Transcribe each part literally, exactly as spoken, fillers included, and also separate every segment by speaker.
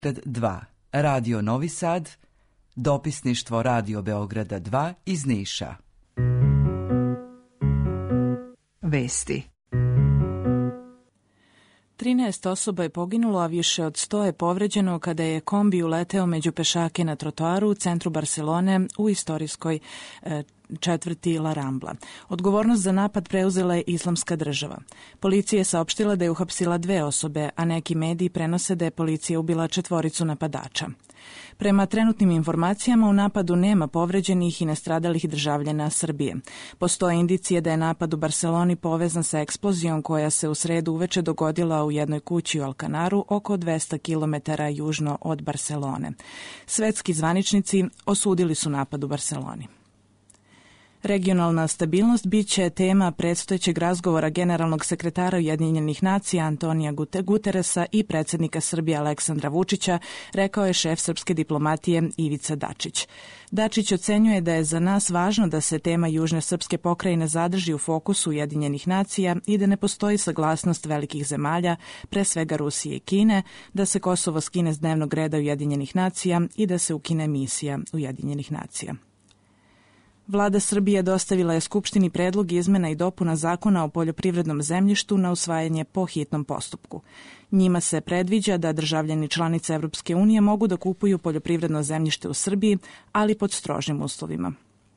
Speaker 1: dva. Radio Novi Sad, dopisništvo Radio Beograda dva iz Niša. Vesti.
Speaker 2: trinaest osoba je poginulo, a više od sto je povređeno kada je kombi uleteo među pešake na trotoaru u centru Barcelone u istorijskoj e, četvrti La Rambla. Odgovornost za napad preuzela je Islamska država. Policija je saopštila da je uhapsila dve osobe, a neki mediji prenose da je policija ubila četvoricu napadača. Prema trenutnim informacijama u napadu nema povređenih i nastradalih državljana Srbije. Postoje indicije da je napad u Barseloni povezan sa eksplozijom koja se u sredu uveče dogodila u jednoj kući u Alcanaru oko dvesta kilometara južno od Barselone. Svetski zvaničnici osudili su napad u Barseloni. Regionalna stabilnost biće tema predstojećeg razgovora generalnog sekretara Ujedinjenih nacija Antonija Guteresa i predsjednika Srbije Aleksandra Vučića, rekao je šef srpske diplomatije Ivica Dačić. Dačić ocenjuje da je za nas važno da se tema južne srpske pokrajine zadrži u fokusu Ujedinjenih nacija i da ne postoji saglasnost velikih zemalja, pre svega Rusije i Kine, da se Kosovo skine s dnevnog reda Ujedinjenih nacija i da se ukine misija Ujedinjenih nacija. Vlada Srbije dostavila je Skupštini predlog izmena i dopuna Zakona o poljoprivrednom zemljištu na usvajanje po hitnom postupku. Njima se predviđa da državljani članice Evropske unije mogu da kupuju poljoprivredno zemljište u Srbiji, ali pod strožim uslovima.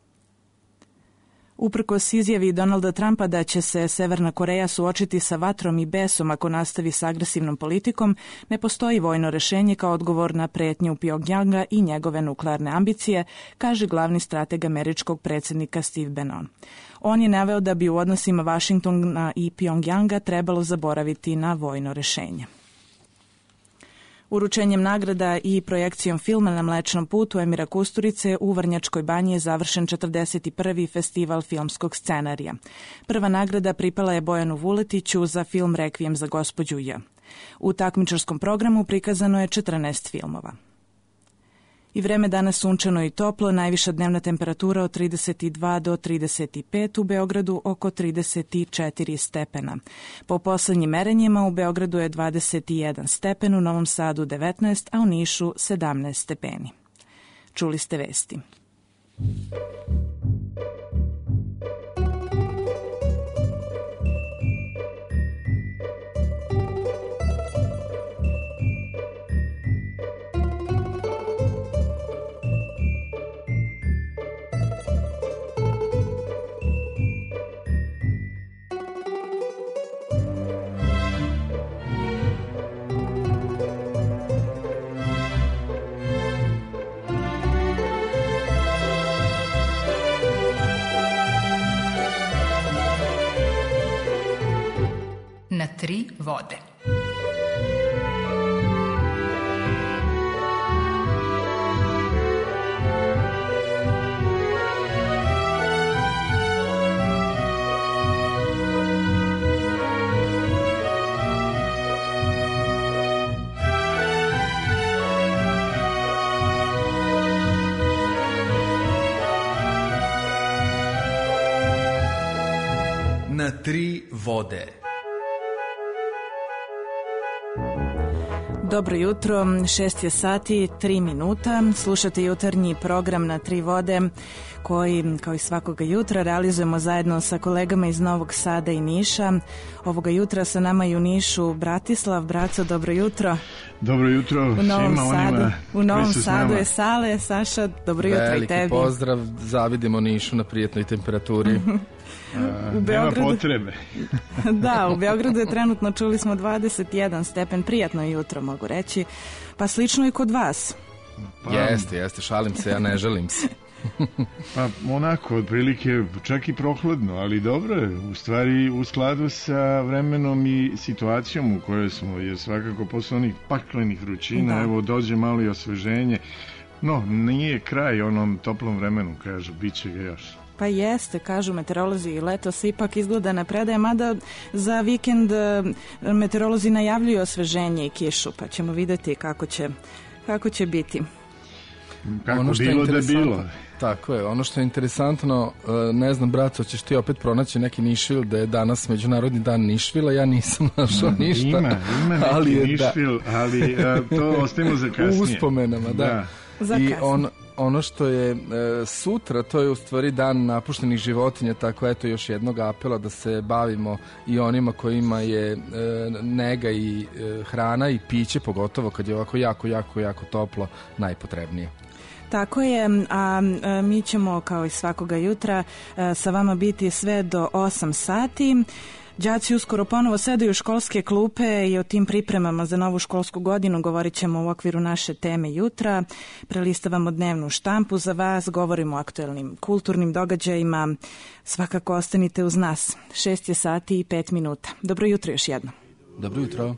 Speaker 2: Uprkos izjavi Donalda Trumpa da će se Severna Koreja suočiti sa vatrom i besom ako nastavi sa agresivnom politikom, ne postoji vojno rešenje kao odgovor na pretnju Pjongjanga i njegove nuklearne ambicije, kaže glavni strateg američkog predsjednika Steve Bannon. On je naveo da bi u odnosima Vašingtona i Pjongjanga trebalo zaboraviti na vojno rešenje. Uručenjem nagrada i projekcijom filma na Mlečnom putu Emira Kusturice u Vrnjačkoj banji je završen četrdeset prvi festival filmskog scenarija. Prva nagrada pripala je Bojanu Vuletiću za film Rekvijem za gospođu J. U takmičarskom programu prikazano je četrnaest filmova. I vreme danas sunčano i toplo, najviša dnevna temperatura od trideset dva do trideset pet, u Beogradu oko trideset četiri stepena. Po poslednjim merenjima u Beogradu je dvadeset jedan stepen, u Novom Sadu devetnaest, a u Nišu sedamnaest stepeni. Čuli ste vesti.
Speaker 3: Na tri vode.
Speaker 4: Na tri vode.
Speaker 2: Dobro jutro, šest je sati, tri minuta. Slušate jutarnji program Na tri vode koji, kao i svakoga jutra, realizujemo zajedno sa kolegama iz Novog Sada i Niša. Ovoga jutra sa nama i u Nišu Bratislav. Braco, dobro jutro.
Speaker 5: Dobro jutro
Speaker 2: u Novom
Speaker 5: svima
Speaker 2: Sadu,
Speaker 5: onima
Speaker 2: u Novom
Speaker 5: Sadu
Speaker 2: nama. Je Sale. Saša, dobro jutro.
Speaker 6: Veliki
Speaker 2: i tebi.
Speaker 6: pozdrav, zavidimo Nišu na prijetnoj temperaturi.
Speaker 5: A, u Beogradu, nema potrebe.
Speaker 2: Da, u Beogradu je trenutno, čuli smo, dvadeset jedan stepen, prijatno jutro mogu reći, pa slično i kod vas.
Speaker 6: Pa, jeste, jeste, šalim se, ja ne želim se.
Speaker 5: Pa onako, otprilike čak i prohladno, ali dobro je, u stvari u skladu sa vremenom i situacijom u kojoj smo, jer svakako posle onih paklenih vrućina, da. Evo dođe malo i osveženje, no nije kraj onom toplom vremenu, kažu, bit će ga još.
Speaker 2: Pa jeste, kažu meteorolozi, i leto se ipak izgleda napredaje, mada za vikend meteorolozi najavljuju osveženje i kišu, pa ćemo vidjeti kako će, kako će biti.
Speaker 5: Kako
Speaker 6: ono što
Speaker 5: bilo da je bilo.
Speaker 6: Tako je, ono što je interesantno, ne znam, braco, ćeš ti opet pronaći neki Nišvil, da je danas Međunarodni dan Nišvila, ja nisam našao
Speaker 5: mm,
Speaker 6: ništa.
Speaker 5: Ima, ima neki ali je, Nišvil, da. ali a, to ostavimo za kasnije.
Speaker 6: U uspomenama, da.
Speaker 2: da.
Speaker 6: I on, ono što je e, sutra, to je u stvari dan napuštenih životinja, tako eto još jednog apela da se bavimo i onima kojima je e, nega i e, hrana i piće, pogotovo kad je ovako jako, jako, jako toplo, najpotrebnije.
Speaker 2: Tako je, a, a mi ćemo kao i svakoga jutra a, sa vama biti sve do osam sati. Đaci uskoro ponovo sedaju u školske klupe i o tim pripremama za novu školsku godinu govorit ćemo u okviru naše teme jutra. Prelistavamo dnevnu štampu za vas, govorimo o aktuelnim kulturnim događajima. Svakako ostanite uz nas. Šest je sati i pet minuta. Dobro jutro još jedno.
Speaker 6: Dobro jutro.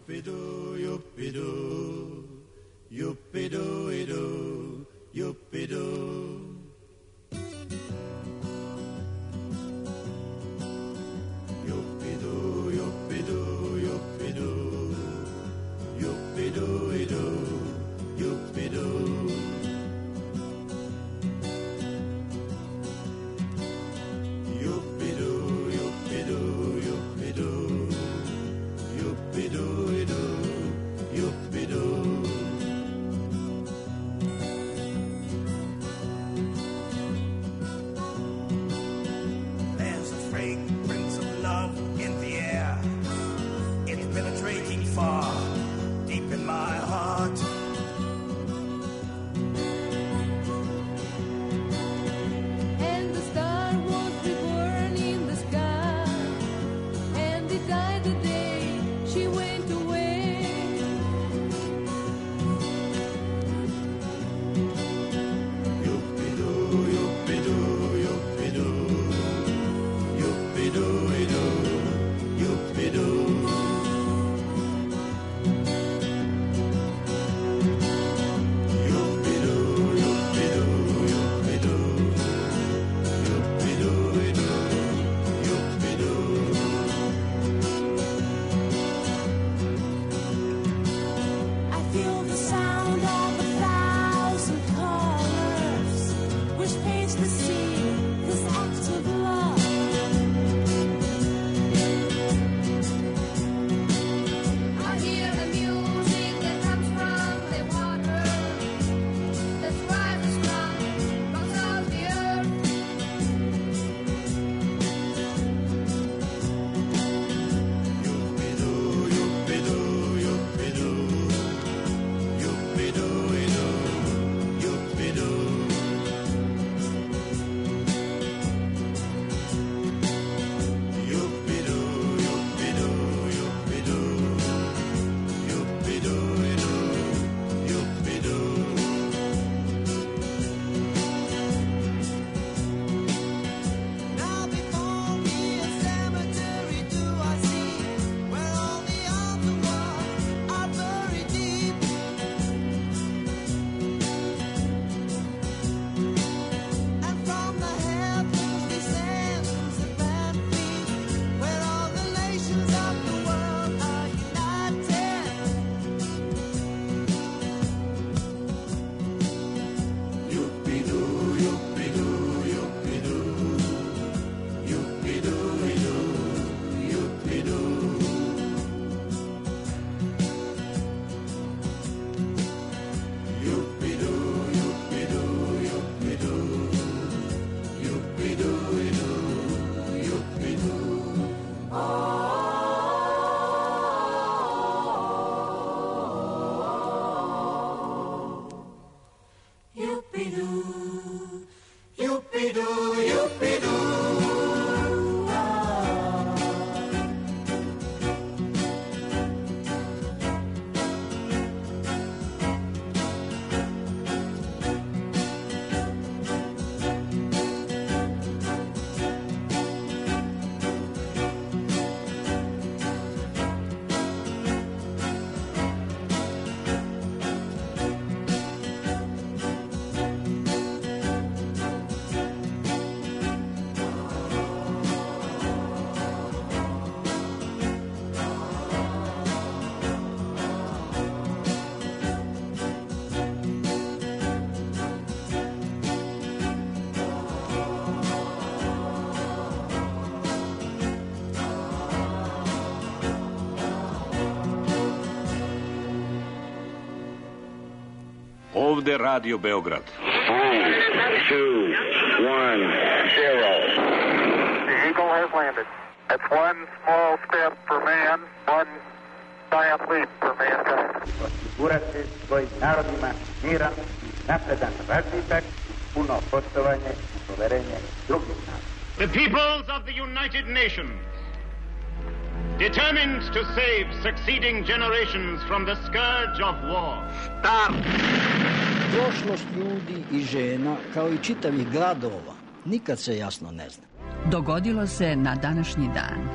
Speaker 7: Ovde Radio Beograd.
Speaker 8: Three, two, one, zero. The Eagle has landed. It's one small step for man, one giant leap for mankind.
Speaker 9: Osigurati svojim narodima miran, napredan razvitak, puno poštovanje i poverenje drugih naroda.
Speaker 10: The peoples of the United Nations, determined to save succeeding generations from the scourge of war. Start!
Speaker 11: Prošlost ljudi i žena, kao i čitavih gradova, nikad se jasno ne zna.
Speaker 3: Dogodilo se na današnji dan.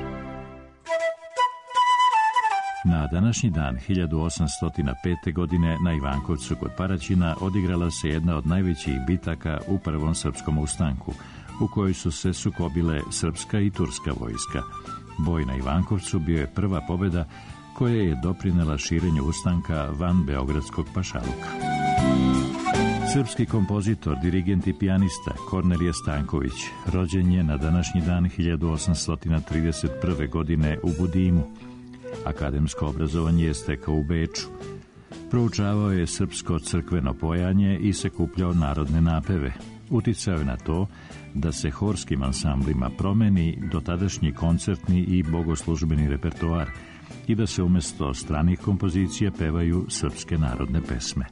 Speaker 12: Na današnji dan hiljadu osamsto pete. godine na Ivankovcu kod Paraćina odigrala se jedna od najvećih bitaka u prvom srpskom ustanku, u kojoj su se sukobile srpska i turska vojska. Boj na Ivankovcu bio je prva pobjeda koja je doprinela širenju ustanka van beogradskog pašaluka. Srpski kompozitor, dirigent i pijanista Kornelije Stanković rođen je na današnji dan hiljadu osamsto trideset prve. godine u Budimu. Akademsko obrazovanje je stekao u Beču. Proučavao je srpsko crkveno pojanje i sakupljao narodne napeve. Uticao je na to da se horskim ansamblima promeni dotadašnji koncertni i bogoslužbeni repertoar i da se umjesto stranih kompozicija pevaju srpske narodne pesme.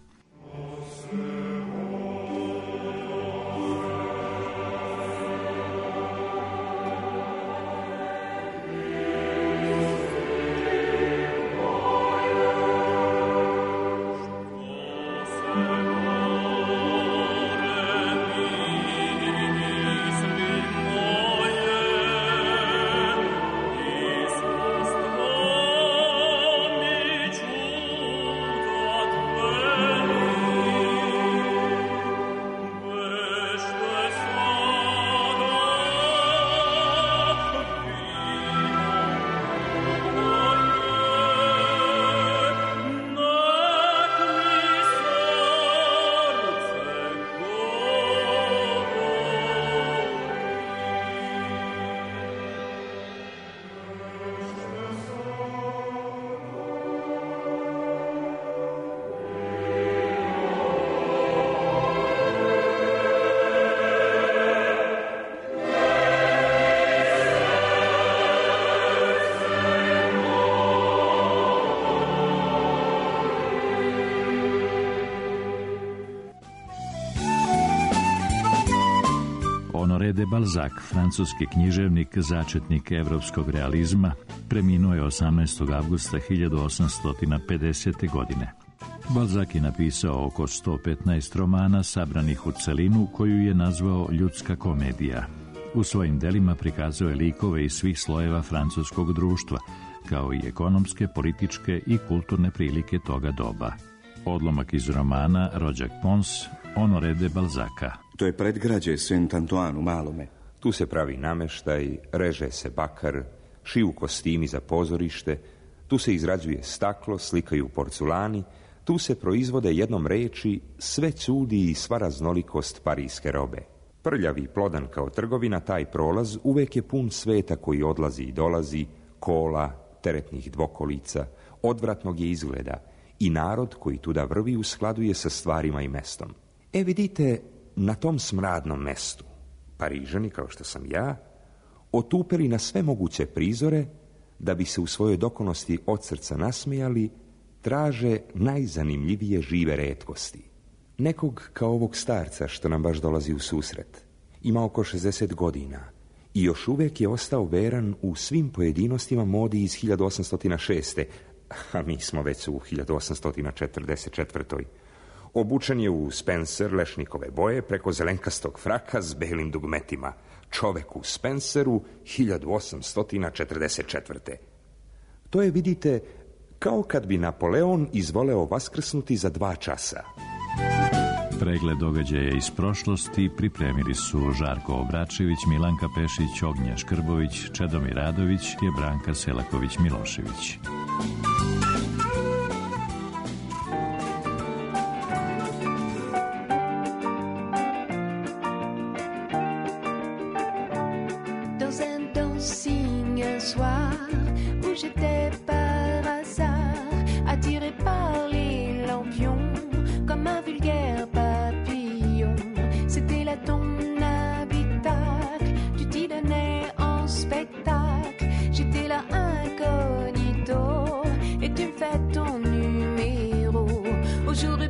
Speaker 12: Honoré de Balzac, francuski književnik, začetnik evropskog realizma, preminuo je osamnaestog avgusta hiljadu osamsto pedesete. godine. Balzac je napisao oko sto petnaest romana sabranih u celinu koju je nazvao Ljudska komedija. U svojim delima prikazao je likove iz svih slojeva francuskog društva, kao i ekonomske, političke i kulturne prilike toga doba. Odlomak iz romana Rođak Pons, Honoré de Balzaca.
Speaker 13: To je predgrađe Saint-Antoine u Malome. Tu se pravi nameštaj, reže se bakar, šiju kostimi za pozorište, tu se izrađuje staklo, slikaju porculani, tu se proizvode jednom reči sve cudi i sva raznolikost parijske robe. Prljavi i plodan kao trgovina, taj prolaz uvek je pun sveta koji odlazi i dolazi, kola, teretnih dvokolica, odvratnog je izgleda i narod koji tuda vrvi u skladu je sa stvarima i mestom. E vidite, na tom smradnom mestu Parižani, kao što sam ja, otupeli na sve moguće prizore da bi se u svojoj dokonosti od srca nasmijali, traže najzanimljivije žive retkosti. Nekog kao ovog starca što nam baš dolazi u susret. Ima oko šezdeset godina i još uvijek je ostao veran u svim pojedinostima modi iz hiljadu osamsto šeste. A mi smo već u hiljadu osamsto četrdeset četvrtoj. Obučen je u Spencer lešnikove boje preko zelenkastog fraka s belim dugmetima. Čovek u Spenceru hiljadu osamsto četrdeset četvrte. To je, vidite, kao kad bi Napoleon izvoleo vaskrsnuti za dva časa.
Speaker 12: Pregled događaja iz prošlosti pripremili su Žarko Obračević, Milanka Pešić, Ognja Škrbović, Čedomir Radović i Branka Selaković-Milošević.
Speaker 14: Par hasard, attiré par les lampions, comme un vulgaire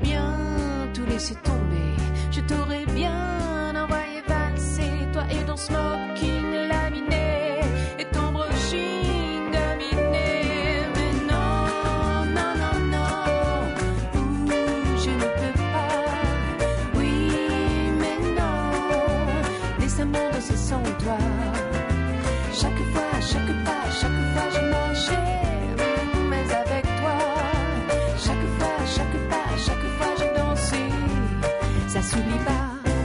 Speaker 7: bien tout laissé tomber. Je t'aurais bien envoyé valser, toi et ton smoking laminé et ton brushing dominé. Mais non, non, non, non, ouh, je ne peux pas. Oui, mais non, des amours de ce sont toi. Chaque fois, chaque pas, chaque fois je marchais, mais avec toi. Chaque fois, chaque pas, chaque fois je dansais, ça s'oublie pas.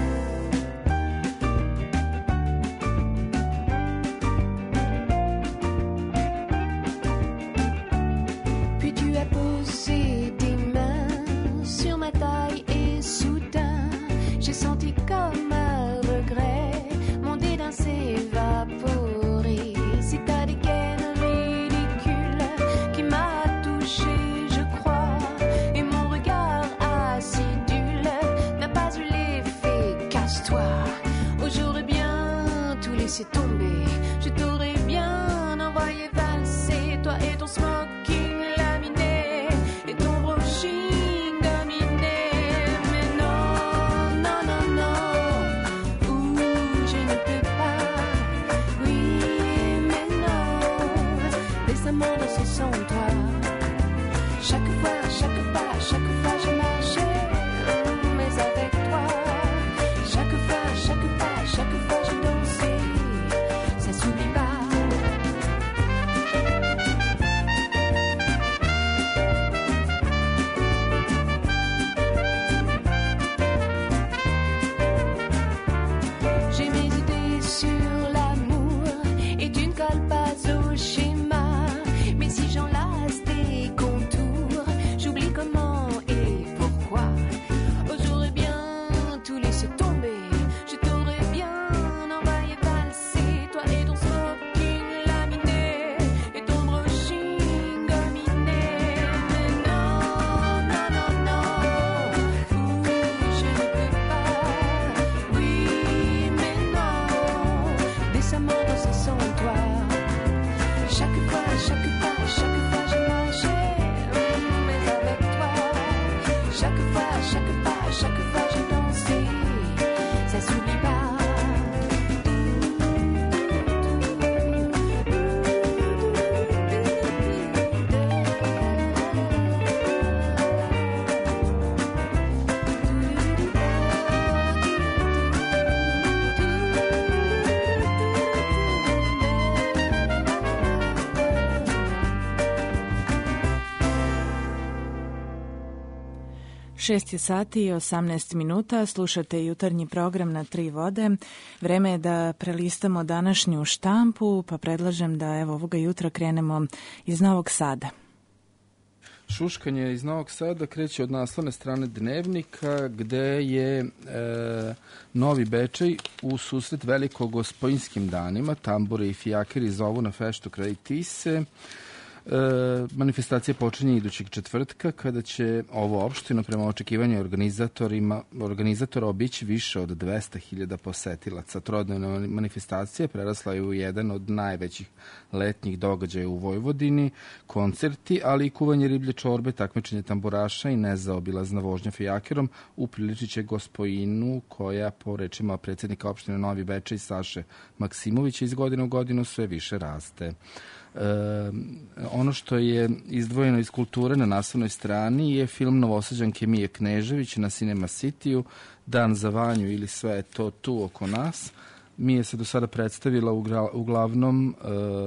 Speaker 7: Puis tu as posé tes mains sur ma taille et soudain j'ai senti comme un regret mon dédain s'évaporer. C'est ta dégaine ridicule qui m'a touché, je crois, et mon regard acidule n'a pas eu l'effet casse-toi. Oh, j'aurais bien tout laissé tomber, je t'aurais bien envoyé valser, toi et ton smoking laminé et ton brushing dominé. Mais non, non, non, non, ouh, je ne peux pas. Oui, mais non, les amours de ce sont toi. Chaque fois, chaque pas, chaque fois je marchais, mais avec toi. Chaque fois, chaque pas, chaque fois je dansais, ça s'oublie pas. J'ai mes idées sur l'amour et tu ne colles pas au schéma. Mais si j'enlace tes contours, j'oublie comment et pourquoi. Oh, j'aurais bien tout laissé tomber, je t'aurais bien envoyé valser, toi et ton smoking laminé et ton brushing dominé. Mais non, non, non, non, ouh, je ne peux pas. Oui, mais non, des amours ce sont toi. Chaque fois, chaque pas, chaque fois je marchais, mais avec toi. Chaque fois, chaque pas, chaque fois je dansais, ça s'oublie pas.
Speaker 2: Šest je sati i osamnaest minuta, slušate jutarnji program na Tri vode. Vreme je da prelistamo današnju štampu, pa predlažem da evo ovoga jutra krenemo iz Novog Sada.
Speaker 6: Šuškanje iz Novog Sada kreće od naslovne strane Dnevnika, gde je e, Novi Bečej u susret velikogospojnskim danima. Tambure i fijakeri zovu na feštu kraj Tise. E, manifestacija počinje idućeg četvrtka kada će ovo opštino prema očekivanju organizatorima organizatora obići više od dvesta hiljada posetilaca. Trodnevna manifestacija prerasla je u jedan od najvećih letnjih događaja u Vojvodini, koncerti, ali i kuvanje riblje čorbe, takmičenje tamburaša i nezaobilazna vožnja fijakerom upriličit će Gospojinu koja, po rečima predsjednika opštine Novi Bečej Saše Maksimovića, iz godine u godinu sve više raste. E, ono što je izdvojeno iz kulture na naslovnoj strani je film Novosađanke Mije Knežević na Cinema Cityu, Dan za Vanju ili Sve je to tu oko nas. Mija se do sada predstavila uglavnom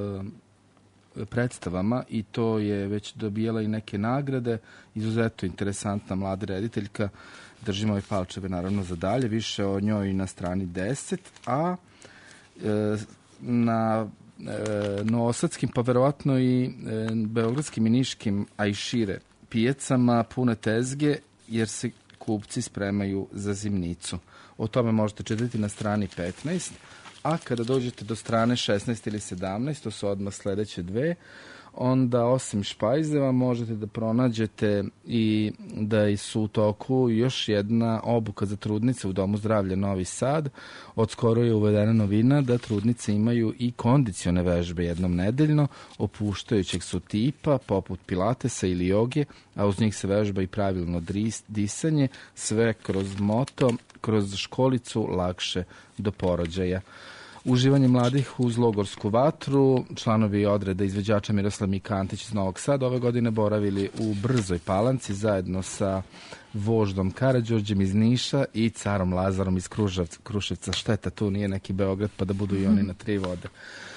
Speaker 6: e, predstavama i to je već dobijala i neke nagrade. Izuzetno interesantna mlada rediteljka. Držimo i palčeve naravno za dalje. Više o njoj na strani deset, a e, na e, novosadskim, pa verovatno i e, beogradskim i niškim, a i šire pijacama pune tezge jer se kupci spremaju za zimnicu. O tome možete čitati na strani petnaest, a kada dođete do strane šesnaest ili sedamnaest, to su odmah sledeće dve, onda osim špajzeva možete da pronađete i da su u toku još jedna obuka za trudnice u Domu zdravlja Novi Sad. Od skoro je uvedena novina da trudnice imaju i kondicione vežbe jednom nedeljno, opuštajućeg su tipa, poput pilatesa ili joge, a uz njih se vežba i pravilno disanje, sve kroz moto, kroz školicu lakše do porođaja. Uživanje mladih uz logorsku vatru, članovi odreda izvođača Miroslav Mikantić iz Novog Sada ove godine boravili u Brzoj Palanci zajedno sa voždom Karađorđem iz Niša i carom Lazarom iz Kruševca. Šteta, tu nije neki Beograd pa da budu i oni na tri vode.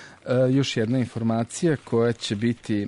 Speaker 6: E, još jedna informacija koja će biti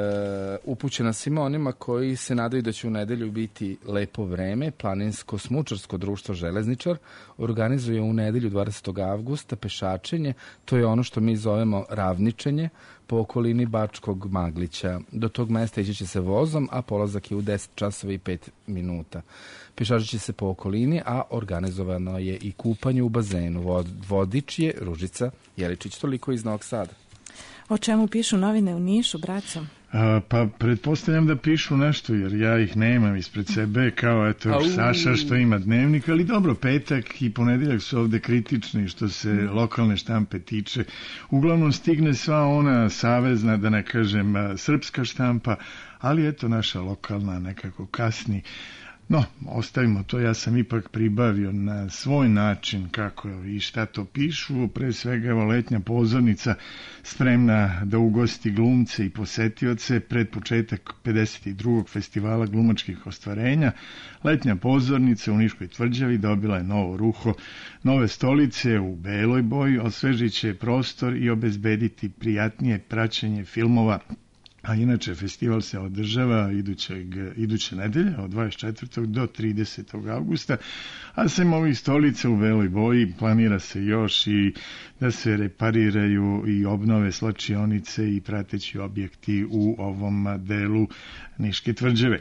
Speaker 6: e, upućena svima onima koji se nadaju da će u nedelju biti lepo vreme. Planinsko smučarsko društvo Železničar organizuje u nedelju dvadesetog avgusta pešačenje. To je ono što mi zovemo ravničenje po okolini Bačkog Maglića. Do tog mesta ići će se vozom, a polazak je u deset časova i pet minuta. Pešačit će se po okolini, a organizovano je i kupanje u bazenu. Vodič je Ružica Jeličić. Toliko iz Novog Sada.
Speaker 2: O čemu pišu novine u Nišu, braco?
Speaker 5: A, pa pretpostavljam da pišu nešto, jer ja ih nemam ispred sebe, kao eto Au. Saša što ima dnevnik, ali dobro, petak i ponedjeljak su ovde kritični što se lokalne štampe tiče. Uglavnom stigne sva ona savezna, da ne kažem srpska štampa, ali eto naša lokalna nekako kasni. No, ostavimo to, ja sam ipak pribavio na svoj način kako i šta to pišu. Pre svega, evo, letnja pozornica spremna da ugosti glumce i posetioce pred početak pedeset drugog festivala glumačkih ostvarenja. Letnja pozornica u Niškoj tvrđavi dobila je novo ruho, nove stolice u beloj boji, osvežit će prostor i obezbediti prijatnije praćenje filmova. A inače, festival se održava idućeg, iduće nedelje od dvadeset četvrtog do tridesetog avgusta, a sem ovih stolica u beloj boji planira se još i da se repariraju i obnove slačionice i prateći objekti u ovom delu Niške tvrđave.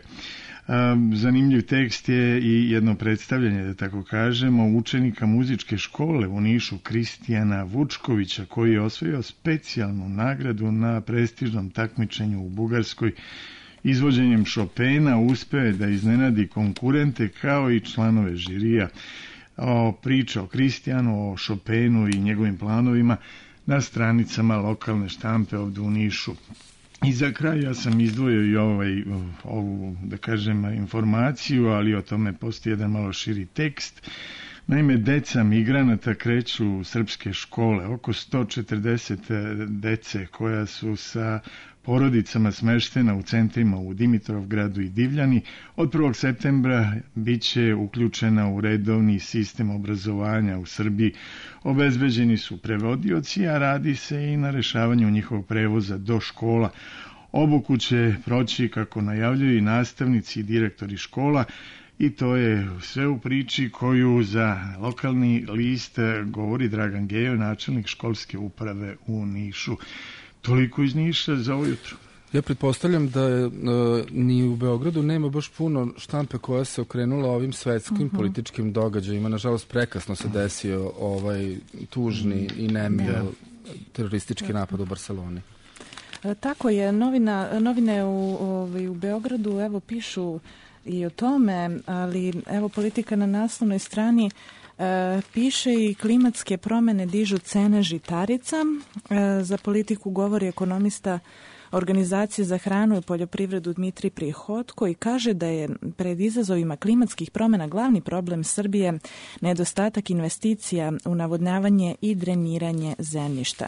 Speaker 5: Zanimljiv tekst je i jedno predstavljanje, da tako kažemo, učenika muzičke škole u Nišu Kristijana Vučkovića, koji je osvojio specijalnu nagradu na prestižnom takmičenju u Bugarskoj. Izvođenjem Chopina uspeo je da iznenadi konkurente kao i članove žirija. O priča o Kristijanu, o Chopinu i njegovim planovima na stranicama lokalne štampe ovdje u Nišu. I za kraj ja sam izdvojio i ovaj, ovu, da kažem, informaciju, ali o tome postoji jedan malo širi tekst. Naime, deca migranata kreću u srpske škole, oko sto četrdeset dece koja su sa porodicama smeštena u centrima u Dimitrovgradu i Divljani. Od prvog septembra bit će uključena u redovni sistem obrazovanja u Srbiji. Obezbeđeni su prevodioci, a radi se i na rešavanju njihovog prevoza do škola. Obuku će proći, kako najavljuju, i nastavnici i direktori škola, i to je sve u priči koju za lokalni list govori Dragan Gejo, načelnik školske uprave u Nišu. Toliko iz Niša za ovo jutro.
Speaker 6: Ja pretpostavljam da je, uh, ni u Beogradu nema baš puno štampe koja se okrenula ovim svetskim uh-huh. političkim događajima. Nažalost, prekasno se desio ovaj tužni i nemil da. teroristički napad u Barceloni.
Speaker 2: E, tako je, novina, novine u, ovaj, u Beogradu evo pišu i o tome, ali evo politika na naslovnoj strani E, piše i klimatske promene dižu cene žitarica. E, za politiku govori ekonomista Organizacije za hranu i poljoprivredu Dmitrij Prihodko i kaže da je pred izazovima klimatskih promena glavni problem Srbije nedostatak investicija u navodnjavanje i dreniranje zemljišta.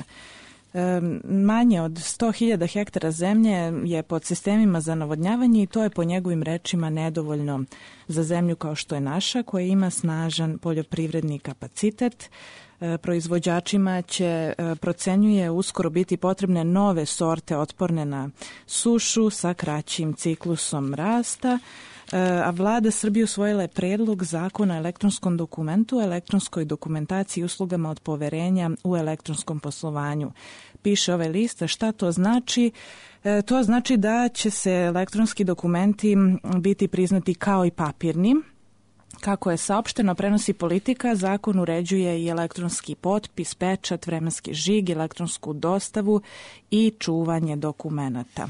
Speaker 2: E, manje od sto hiljada hektara zemlje je pod sistemima za navodnjavanje i to je po njegovim rečima nedovoljno za zemlju kao što je naša, koja ima snažan poljoprivredni kapacitet. E, proizvođačima će, e, procenjuje, uskoro biti potrebne nove sorte otporne na sušu sa kraćim ciklusom rasta. A vlada Srbije usvojila je predlog zakona o elektronskom dokumentu, elektronskoj dokumentaciji i uslugama od poverenja u elektronskom poslovanju. Piše ovaj list, šta to znači? E, to znači da će se elektronski dokumenti biti priznati kao i papirni, Kako je saopšteno, prenosi Politika, zakon uređuje i elektronski potpis, pečat, vremenski žig, elektronsku dostavu i čuvanje dokumenata.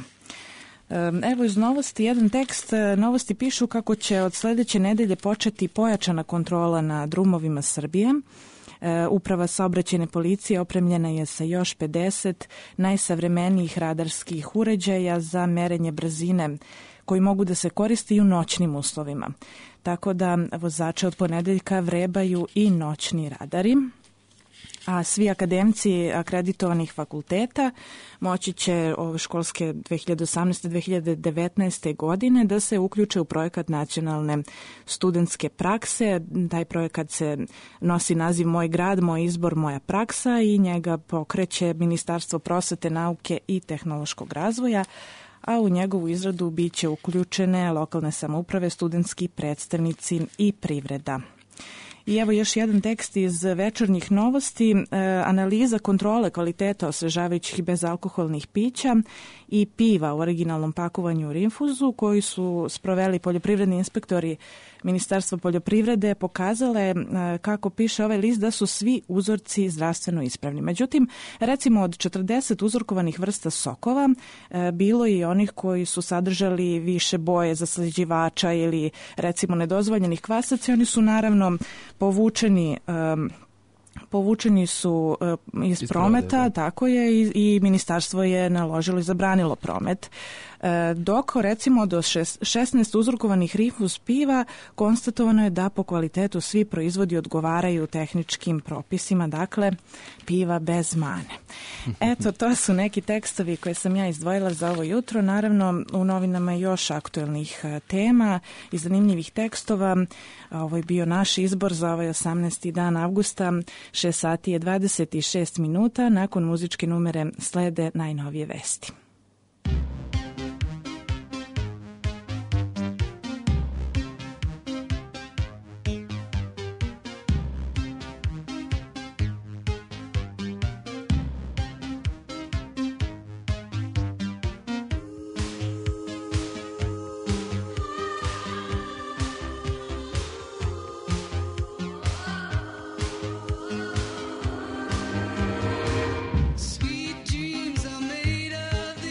Speaker 2: Evo iz novosti, jedan tekst. Novosti pišu kako će od sledeće nedelje početi pojačana kontrola na drumovima Srbije. Uprava saobraćajne policije opremljena je sa još pedeset najsavremenijih radarskih uređaja za merenje brzine koji mogu da se koriste i u noćnim uslovima. Tako da vozače od ponedeljka vrebaju i noćni radari. A svi akademci akreditovanih fakulteta moći će ove školske dve hiljade osamnaeste dve hiljade devetnaeste. godine da se uključe u projekat nacionalne studentske prakse. Taj projekat se nosi naziv Moj grad, moj izbor, moja praksa i njega pokreće Ministarstvo prosvete, nauke i tehnološkog razvoja, a u njegovu izradu biće uključene lokalne samouprave, studentski predstavnici i privreda. I evo još jedan tekst iz Večernjih novosti, e, analiza kontrole kvaliteta osvežavajućih i bezalkoholnih pića i piva u originalnom pakovanju u rinfuzu koji su sproveli poljoprivredni inspektori Ministarstva poljoprivrede pokazale, e, kako piše ovaj list, da su svi uzorci zdravstveno ispravni. Međutim, recimo od četrdeset uzorkovanih vrsta sokova e, bilo i onih koji su sadržali više boje zasleđivača ili recimo nedozvoljenih kvasaca. Oni su naravno povučeni um, povučeni su uh, iz, iz prometa, prode, tako je, i, i ministarstvo je naložilo i zabranilo promet. E, dok recimo do šesnaest uzorkovanih rinfuz piva konstatovano je da po kvalitetu svi proizvodi odgovaraju tehničkim propisima, dakle piva bez mane. Eto, to su neki tekstovi koje sam ja izdvojila za ovo jutro. Naravno, u novinama još aktuelnih tema i zanimljivih tekstova. Ovo je bio naš izbor za ovaj osamnaesti dan avgusta. šest sati je dvadeset šest minuta. Nakon muzičke numere slede najnovije vesti.
Speaker 14: Sweet dreams are made of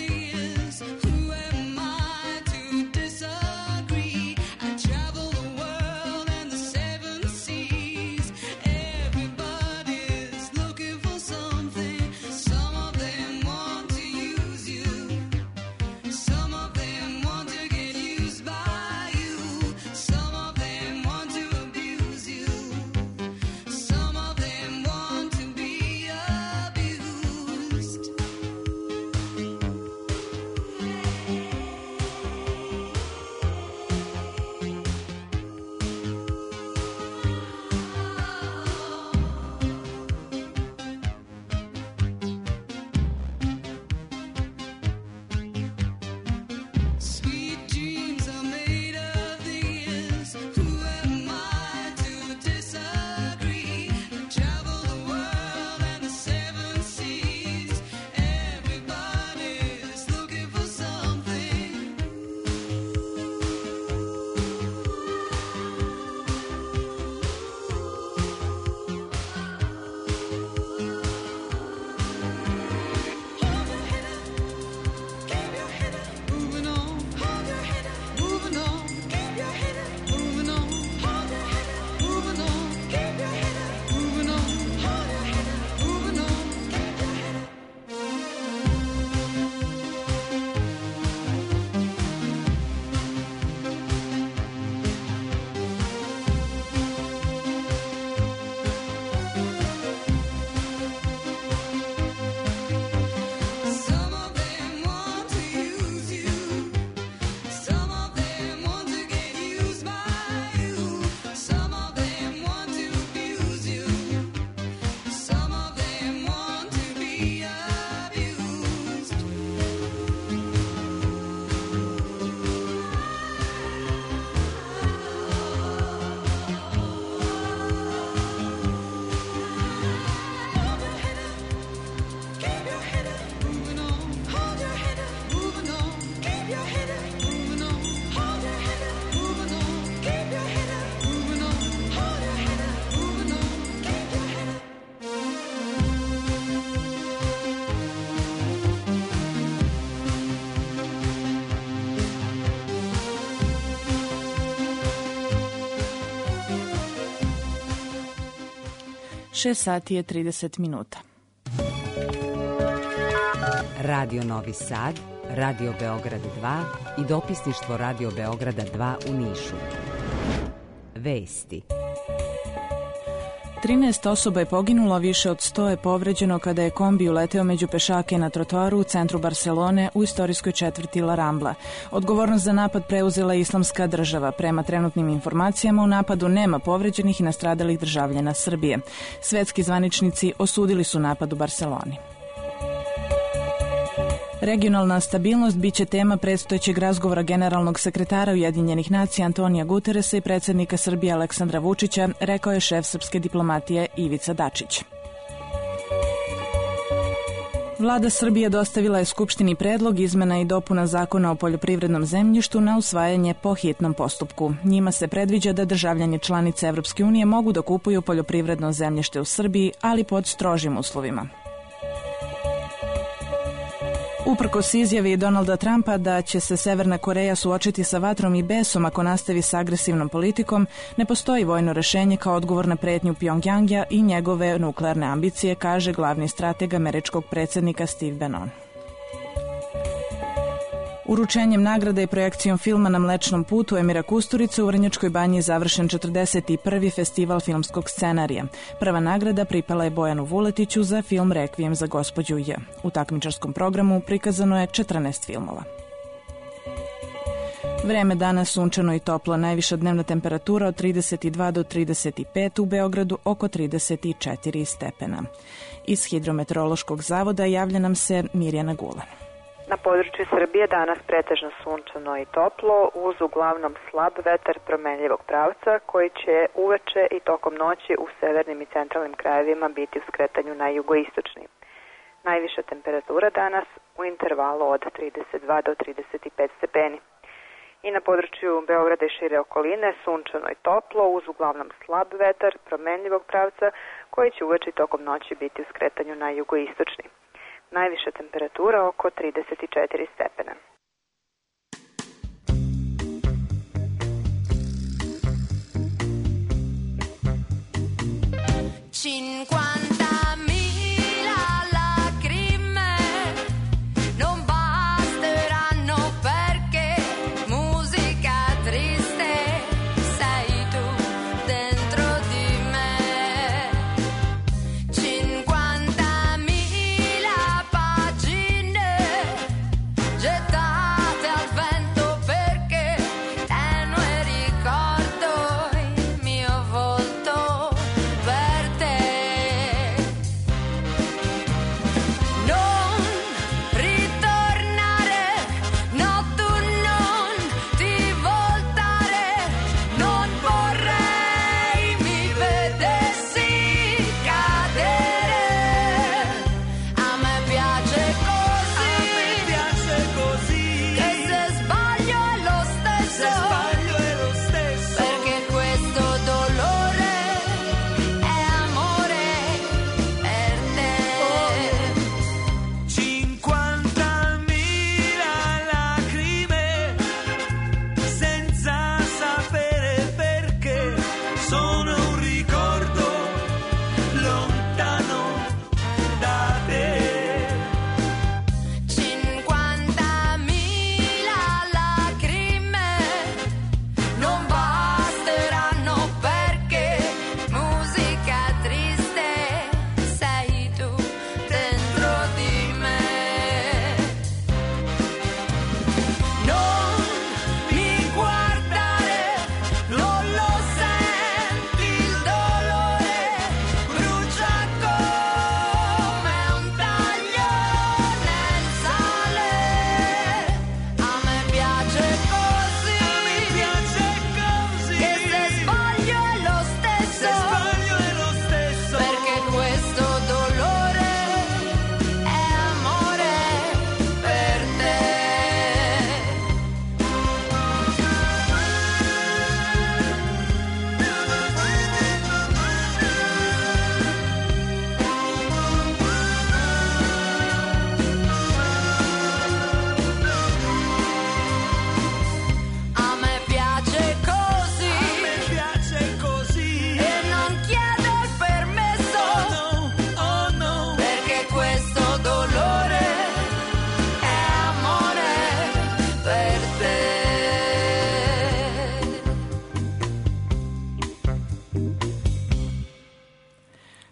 Speaker 2: šest sati je trideset minuta.
Speaker 14: Radio Novi Sad, Radio Beograd dva i dopisništvo Radio Beograda dva u Nišu. Vesti.
Speaker 2: trinaest osoba je poginulo, a više od sto je povređeno kada je kombi uleteo među pešake na trotoaru u centru Barselone u istorijskoj četvrti La Rambla. Odgovornost za napad preuzela je Islamska država. Prema trenutnim informacijama u napadu nema povređenih i nastradalih državljana Srbije. Svetski zvaničnici osudili su napad u Barseloni. Regionalna stabilnost biće tema predstojećeg razgovora generalnog sekretara Ujedinjenih nacija Antonija Guteresa i predsjednika Srbije Aleksandra Vučića, rekao je šef srpske diplomatije Ivica Dačić. Vlada Srbije dostavila je Skupštini predlog izmena i dopuna Zakona o poljoprivrednom zemljištu na usvajanje po hitnom postupku. Njima se predviđa da državljani članice Evropske unije mogu da kupuju poljoprivredno zemljište u Srbiji, ali pod strožim uslovima. Uprkos izjavi Donalda Trumpa da će se Severna Koreja suočiti sa vatrom i besom ako nastavi sa agresivnom politikom, ne postoji vojno rešenje kao odgovor na pretnju Pjongjanga i njegove nuklearne ambicije, kaže glavni strateg američkog predsjednika Steve Bannon. Uručenjem nagrada i projekcijom filma Na Mlečnom putu Emira Kusturice u Vrnjačkoj banji je završen četrdeset prvi festival filmskog scenarija. Prva nagrada pripala je Bojanu Vuletiću za film Rekvijem za gospođu J. U takmičarskom programu prikazano je četrnaest filmova. Vreme danas sunčano i toplo, najviša dnevna temperatura od trideset dva do trideset pet, u Beogradu oko trideset četiri stepena. Iz Hidrometeorološkog zavoda javlja nam se Mirjana Gulan.
Speaker 15: Na području Srbije danas pretežno sunčano i toplo, uz uglavnom slab vetar promenljivog pravca koji će uveče i tokom noći u severnim i centralnim krajevima biti u skretanju na jugoistočni. Najviša temperatura danas u intervalu od trideset dva do trideset pet stepeni. I na području Beograda i šire okoline sunčano i toplo, uz uglavnom slab vetar promenljivog pravca koji će uveče i tokom noći biti u skretanju na jugoistočni. Najviša temperatura oko trideset četiri stepena.
Speaker 16: Jetta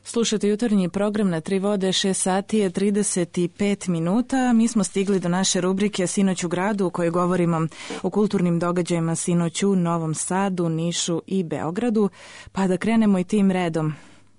Speaker 2: Slušajte jutarnji program na Tri vode, šest sati je trideset pet minuta. Mi smo stigli do naše rubrike Sinoć u gradu u kojoj govorimo o kulturnim događajima sinoć u Novom Sadu, Nišu i Beogradu. Pa da krenemo i tim redom.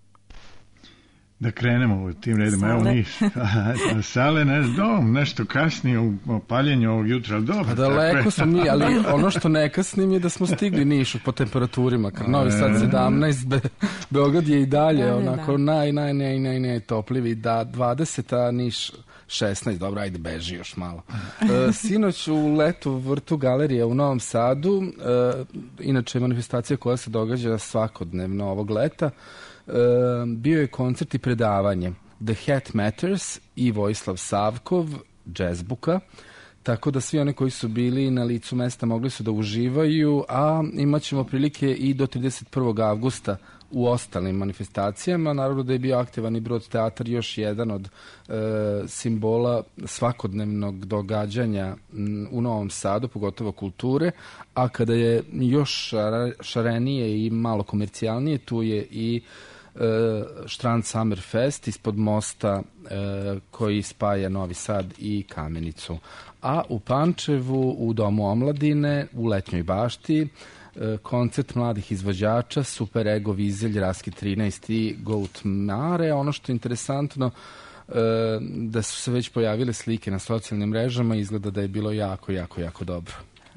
Speaker 5: Da krenemo u tim redima, evo Niš. Sale, ne znam, nešto kasnije u paljenju ovog jutra, dobro.
Speaker 6: Pa daleko smo mi, ali ono što ne kasnim je da smo stigli Nišu po temperaturima, kar Novi Sad sedamnaest, Be, Beograd je i dalje da, onako da. naj, naj, naj, naj, naj topljivi, da dvadeset, a Niš šesnaest, dobro, ajde beži još malo. E, sinoć u letu vrtu galerije u Novom Sadu, e, inače manifestacija koja se događa svakodnevno ovog leta, Uh, bio je koncert i predavanje The Hat Matters i Vojislav Savkov, jazzbuka, tako da svi oni koji su bili na licu mesta mogli su da uživaju, a imat ćemo prilike i do trideset prvog avgusta u ostalim manifestacijama. Naravno da je bio aktivan i Brod teatar, još jedan od e, simbola svakodnevnog događanja u Novom Sadu, pogotovo kulture, a kada je još šara, šarenije i malo komercijalnije, tu je i e, Strand Summerfest ispod mosta e, koji spaja Novi Sad i Kamenicu. A u Pančevu, u Domu omladine, u Letnjoj bašti, koncert mladih izvođača, Super Ego, Vizelj, Raski trinaest i Goat Mare. Ono što je interesantno, da su se već pojavile slike na socijalnim mrežama, izgleda da je bilo jako, jako, jako dobro.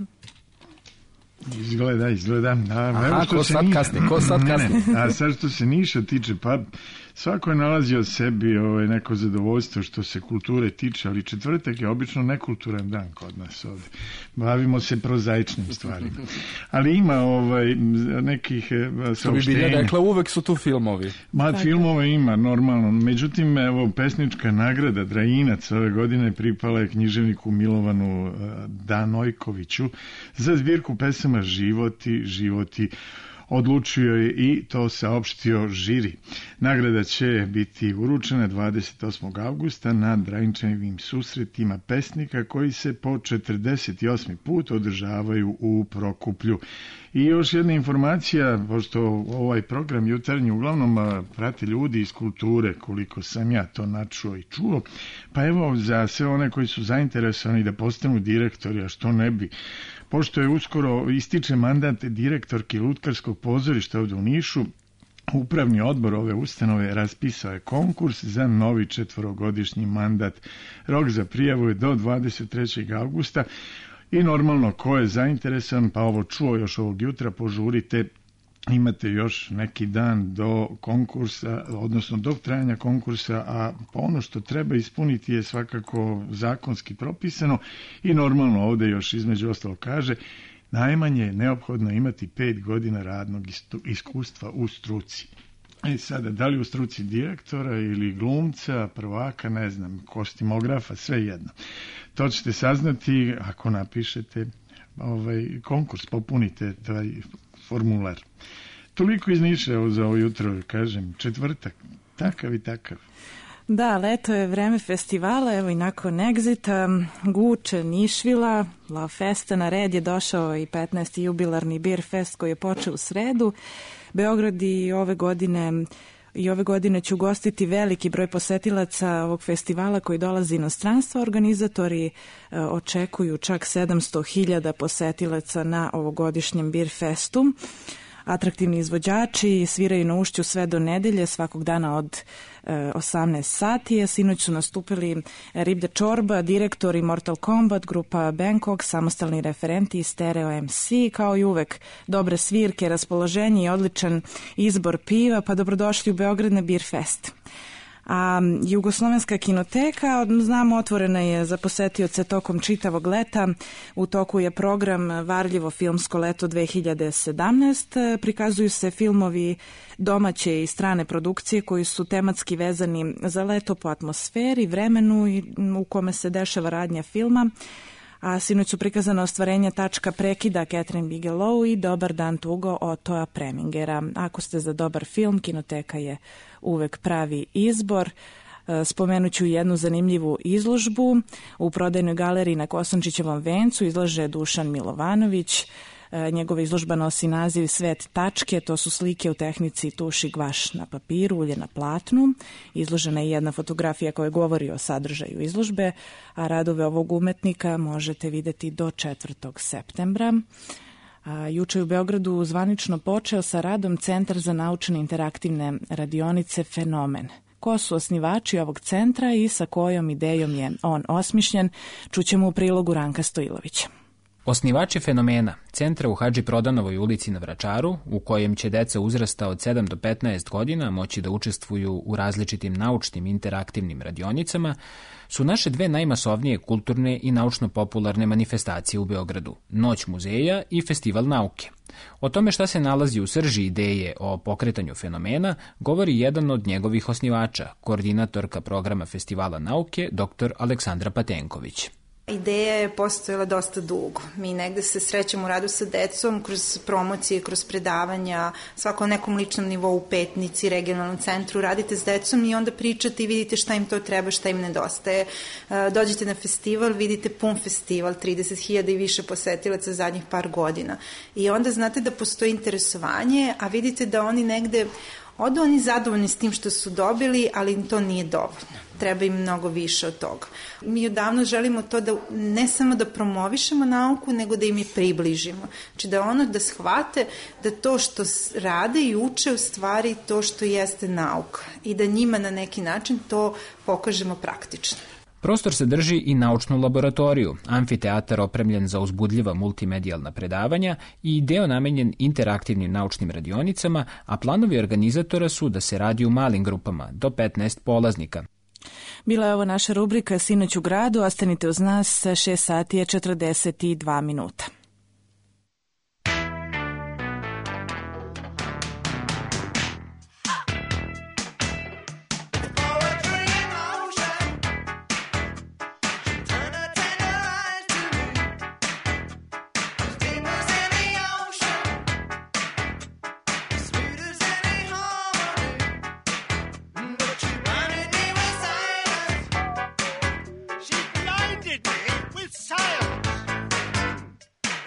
Speaker 5: Izgleda, izgleda. A,
Speaker 6: Aha, ko sad kasni, ko sad kasni.
Speaker 5: Ne, ne. A sad što se Niša tiče, pa svako je nalazio sebi ovaj, neko zadovoljstvo što se kulture tiče, ali četvrtak je obično nekulturan dan kod nas ovde. Bavimo se prozaičnim stvarima. Ali ima ovaj, nekih saopštenja.
Speaker 6: Što bi Bilja rekla, uvek su tu filmovi.
Speaker 5: Ma, tako. Filmova ima, normalno. Međutim, evo, pesnička nagrada Drajinac ove godine pripala je književniku Milovanu Danojkoviću za zbirku pesama Životi, životi. Odlučio je i to saopštio žiri. Nagrada će biti uručena dvadeset osmog avgusta na Drajinčevim susretima pesnika koji se po četrdeset osmi put održavaju u Prokuplju. I još jedna informacija, pošto ovaj program jutarnji uglavnom prate ljudi iz kulture, koliko sam ja to načuo i čuo, pa evo za sve one koji su zainteresovani da postanu direktori, a što ne bi, pošto je uskoro ističe mandat direktorki Lutkarskog pozorišta ovde u Nišu, Upravni odbor ove ustanove raspisao je konkurs za novi četvorogodišnji mandat. Rok za prijavu je do dvadeset trećeg avgusta i normalno ko je zainteresovan, pa ovo čuo još ovog jutra, požurite, imate još neki dan do konkursa, odnosno do trajanja konkursa, a ono što treba ispuniti je svakako zakonski propisano i normalno ovde još između ostalo kaže, najmanje je neophodno imati pet godina radnog iskustva u struci. E sada, da li u struci direktora ili glumca, prvaka, ne znam, kostimografa, sve jedno. To ćete saznati ako napišete ovaj konkurs, popunite taj formular. Toliko iz Niša za ovo jutro, kažem, četvrtak, takav i takav.
Speaker 2: Da, leto je vreme festivala, evo i nakon Exita, Guče, Nišvila, La Festa, na red je došao i petnaesti jubilarni Beer Fest koji je počeo u sredu. Beograd i ove godine I ove godine će ugostiti veliki broj posetilaca ovog festivala koji dolazi iz inostranstva. Organizatori e, očekuju čak sedamsto hiljada posetilaca na ovogodišnjem Beer Festu. Atraktivni izvođači sviraju na Ušću sve do nedelje, svakog dana od e, osamnaest sati. A sinoć su nastupili Ribda Čorba, direktori Mortal Kombat, grupa Bangkok, samostalni referenti i Stereo em ce, kao i uvek dobre svirke, raspoloženje i odličan izbor piva, pa dobrodošli u Beograd na Beer Fest. A Jugoslovenska kinoteka, znamo, otvorena je za posetioce tokom čitavog leta. U toku je program Varljivo filmsko leto dve hiljade sedamnaest. Prikazuju se filmovi domaće i strane produkcije koji su tematski vezani za leto po atmosferi, vremenu u kome se dešava radnja filma. A sinoć su prikazana ostvarenja Tačka prekida Catherine Bigelow i Dobar dan tugo Otoa Premingera. Ako ste za dobar film, kinoteka je uvek pravi izbor. Spomenut ću jednu zanimljivu izložbu. U prodajnoj galeriji na Kosančićevom vencu izlaže Dušan Milovanović Njegova izložba nosi naziv Svet tačke, to su slike u tehnici tuš i gvaš na papiru, ulje na platnu. Izložena je jedna fotografija koja govori o sadržaju izložbe, a radove ovog umetnika možete videti do četvrtog septembra. A, juče u Beogradu zvanično počeo sa radom Centar za naučne interaktivne radionice Fenomen. Ko su osnivači ovog centra i sa kojom idejom je on osmišljen, čućemo u prilogu Ranka Stojilovića.
Speaker 16: Osnivači Fenomena, centra u Hadži Prodanovoj ulici na Vračaru, u kojem će deca uzrasta od sedam do petnaest godina moći da učestvuju u različitim naučnim interaktivnim radionicama, su naše dve najmasovnije kulturne i naučno-popularne manifestacije u Beogradu, Noć muzeja i Festival nauke. O tome šta se nalazi u srži ideje o pokretanju Fenomena govori jedan od njegovih osnivača, koordinatorka programa Festivala nauke, dr Aleksandra Patenković.
Speaker 17: Ideja je postojala dosta dugo. Mi negde se srećemo u radu sa decom kroz promocije, kroz predavanja, svako na nekom ličnom nivou u Petnici, regionalnom centru, radite s decom i onda pričate i vidite šta im to treba, šta im nedostaje. Dođete na festival, vidite pun festival, trideset hiljada i više posetilaca zadnjih par godina. I onda znate da postoji interesovanje, a vidite da oni negde odu oni zadovoljni s tim što su dobili, ali im to nije dovoljno. Treba im mnogo više od toga. Mi odavno želimo to da ne samo da promovišemo nauku, nego da im je približimo. Znači da ono da shvate da to što rade i uče u stvari to što jeste nauka i da njima na neki način to pokažemo praktično.
Speaker 16: Prostor sadrži i naučnu laboratoriju, amfiteatar opremljen za uzbudljiva multimedijalna predavanja i deo namenjen interaktivnim naučnim radionicama, a planovi organizatora su da se radi u malim grupama, do petnaest polaznika.
Speaker 2: Bila je ovo naša rubrika Sinoć u gradu, ostanite uz nas, šest sati je četrdeset dva minuta.
Speaker 18: With silence.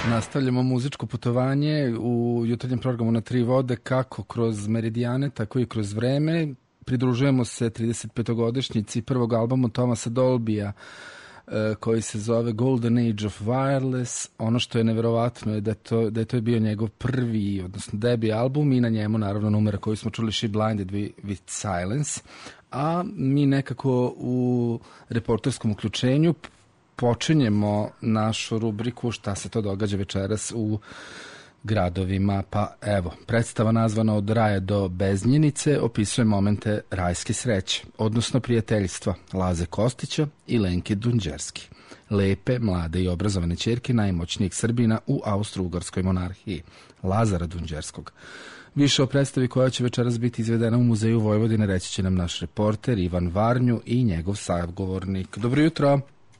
Speaker 6: Nastavljamo muzičko putovanje u jutarnjem programu Na tri vode, kako kroz meridijane, tako i kroz vreme. Pridružujemo se trideset petogodišnjici prvog albuma Thomasa Dolbija, koji se zove Golden Age of Wireless. Ono što je neverovatno je da, to, da je to bio njegov prvi, odnosno debi album i na njemu naravno numera koju smo čuli, She Blinded with Silence. A mi nekako u reporterskom uključenju počinjemo našu rubriku Šta se to događa večeras u gradovima. Pa evo, predstava nazvana Od raja do Beznjenice opisuje momente rajske sreće, odnosno prijateljstva Laze Kostića i Lenke Dunđerski, lepe, mlade i obrazovane ćerke najmoćnijeg Srbina u Austro-Ugarskoj monarhiji, Lazara Dunđerskog. Više o predstavi koja će večeras biti izvedena u Muzeju Vojvodine reći će nam naš reporter Ivan Varnju i njegov sagovornik. Dobro jutro.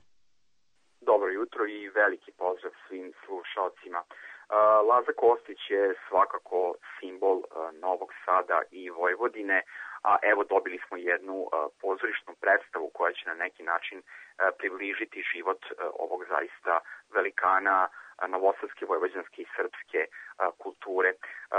Speaker 18: Dobro jutro i veliki pozdrav svim slušalcima. Laza Kostić je svakako simbol Novog Sada i Vojvodine, a evo dobili smo jednu pozorišnu predstavu koja će na neki način približiti život ovog zaista velikana novosadske, vojvođanske i srpske kulture.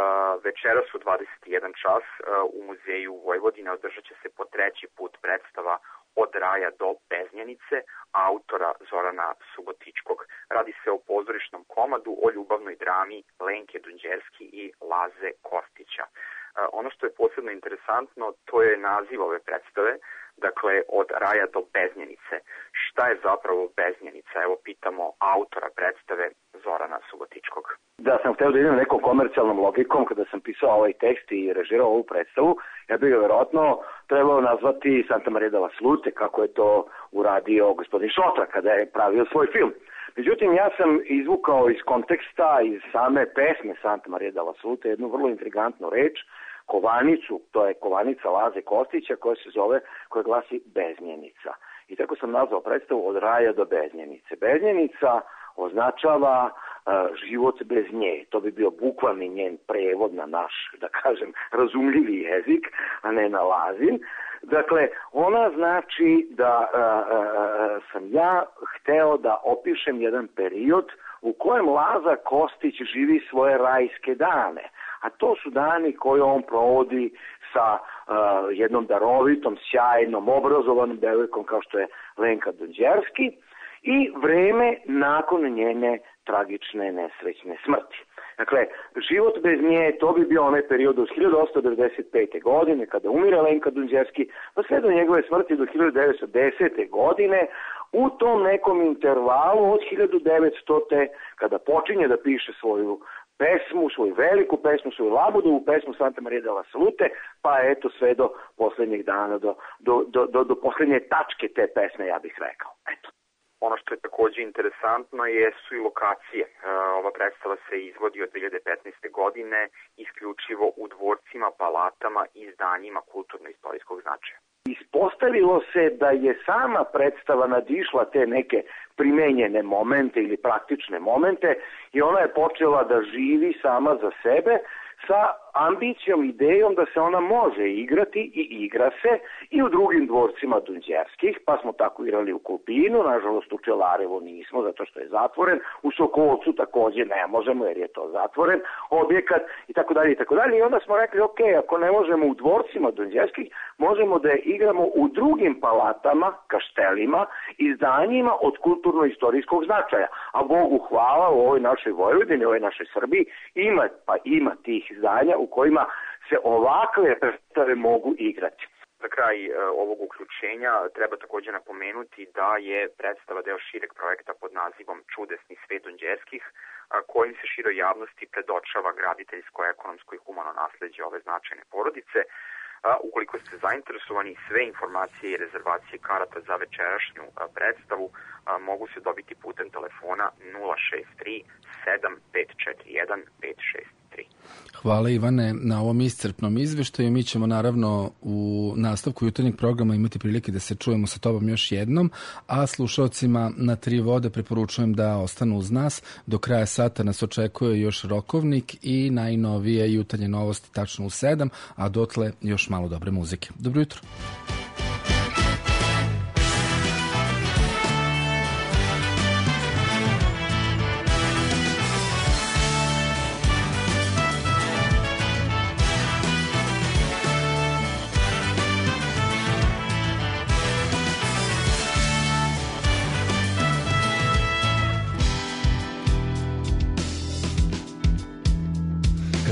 Speaker 18: Večeras u dvadeset jedan čas u Muzeju Vojvodine održat će se po treći put predstava Od raja do Beznjenice autora Zorana Subotičkog. Radi se o pozorišnom komadu o ljubavnoj drami Lenke Dunđerski i Laze Kostića. Ono što je posebno interesantno, to je naziv ove predstave, dakle Od raja do Beznjenice. Šta je zapravo Beznjenica? Evo pitamo autora predstave Zorana Subotičkog.
Speaker 19: Da sam hteo da idem nekom komercijalnom logikom kada sam pisao ovaj tekst i režirao ovu predstavu, ja bih ga verovatno trebao nazvati Santa Maria della Salute, kako je to uradio gospodin Šotra kada je pravio svoj film. Međutim, ja sam izvukao iz konteksta, iz same pesme Santa Maria della Salute, jednu vrlo intrigantnu reč, kovanicu, to je kovanica Laze Kostića koja se zove, koja glasi Beznjenica. I tako sam nazvao predstavu Od raja do Beznjenice. Beznjenica označava uh, život bez nje. To bi bio bukvalni njen prevod na naš, da kažem, razumljivi jezik, a ne na Lazin. Dakle, ona znači da uh, uh, sam ja hteo da opišem jedan period u kojem Laza Kostić živi svoje rajske dane. A to su dani koje on provodi sa uh, jednom darovitom, sjajnom, obrazovanom devojkom kao što je Lenka Dunđerski i vreme nakon njene tragične, nesrećne smrti. Dakle, život bez nje, to bi bio onaj period od hiljadu osamsto devedeset pete. godine, kada umire Lenka Dunđerski, pa sve do njegove smrti do hiljadu devetsto desete. godine, u tom nekom intervalu od hiljadu devetsto. kada počinje da piše svoju pesmu, svoju veliku pesmu, svoju labudovu pesmu Santa Maria della Salute, pa eto sve do posljednjeg dana, do, do, do, do, do posljednje tačke te pesme, ja bih rekao. Eto.
Speaker 18: Ono što je također interesantno je su i lokacije. Ova predstava se izvodi od dve hiljade petnaeste. godine isključivo u dvorcima, palatama i zdanjima kulturno-istorijskog značaja.
Speaker 19: Ispostavilo se da je sama predstava nadišla te neke primenjene momente ili praktične momente i ona je počela da živi sama za sebe sa ambicijom, idejom da se ona može igrati i igra se i u drugim dvorcima Dunđerskih, pa smo tako igrali u Kulpinu, nažalost u Čelarevu nismo zato što je zatvoren, u Sokolcu također ne možemo jer je to zatvoren objekat i tako dalje i tako dalje i onda smo rekli ok, ako ne možemo u dvorcima Dunđerskih, možemo da je igramo u drugim palatama, kaštelima i zdanjima od kulturno-istorijskog značaja, a Bogu hvala u ovoj našoj Vojvodini, u ovoj našoj Srbiji ima, pa ima tih izdanja u kojima se ovakve predstave mogu igrati.
Speaker 18: Za kraj e, ovog uključenja treba također napomenuti da je predstava deo šireg projekta pod nazivom Čudesni svet Dunđerskih, kojim se široj javnosti predočava graditeljsko, ekonomsko i humano nasleđe ove značajne porodice. A, ukoliko ste zainteresovani, sve informacije i rezervacije karata za večerašnju a, predstavu a, mogu se dobiti putem telefona nula šest tri sedam pet četiri jedan pet šest tri.
Speaker 6: Hvala Ivane na ovom iscrpnom izveštaju. Mi ćemo naravno u nastavku jutarnjeg programa imati prilike da se čujemo sa tobom još jednom, a slušalcima na Tri vode preporučujem da ostanu uz nas. Do kraja sata nas očekuje još rokovnik i najnovije jutarnje novosti tačno u sedam, a dotle još malo dobre muzike. Dobro jutro.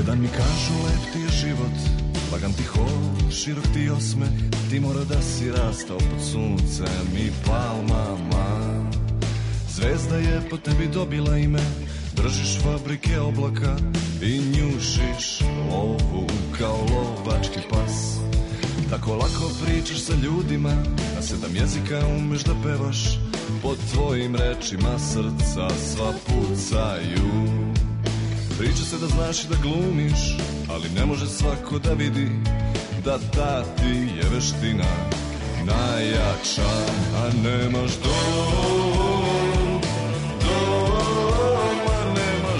Speaker 20: Jedan mi kažu lep ti je život, lagan ti hod, širok ti osmeh, ti mora da si rastao pod suncem i palmama. Zvezda je po tebi dobila ime, držiš fabrike oblaka i njušiš lovu kao lovački pas. Tako lako pričaš sa ljudima, na sedam jezika umeš da pevaš, pod tvojim rečima srca sva pucaju. Priča se da znaš i da glumiš, ali ne može svako da vidi da ta ti je veština najjača. A nemaš dom, dom, a nemaš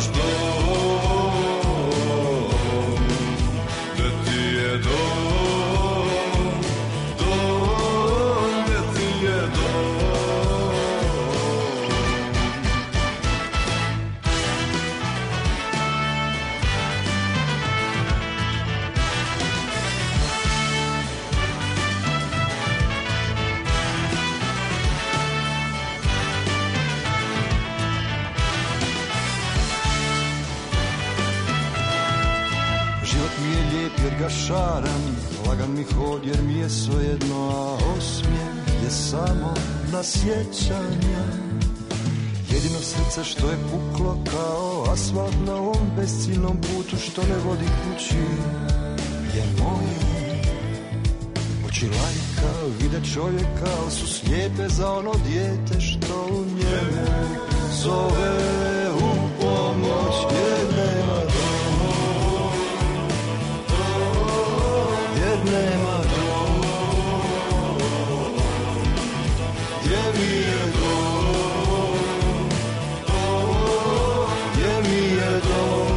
Speaker 20: dom, gde ti je dom, dom, gde ti je dom. Jer ga šaram, lagan mi hod jer mi je svejedno, a osmijeh je samo na sjećanja. Jedino srce što je puklo kao asfalt na ovom besciljnom putu što ne vodi kući je moje. Oči lajka vide čovjeka, ali su slijepe za ono dijete što u njemu zove u pomoć jer nema doma. Nema dom, gdje mi je dom, gdje mi je dom.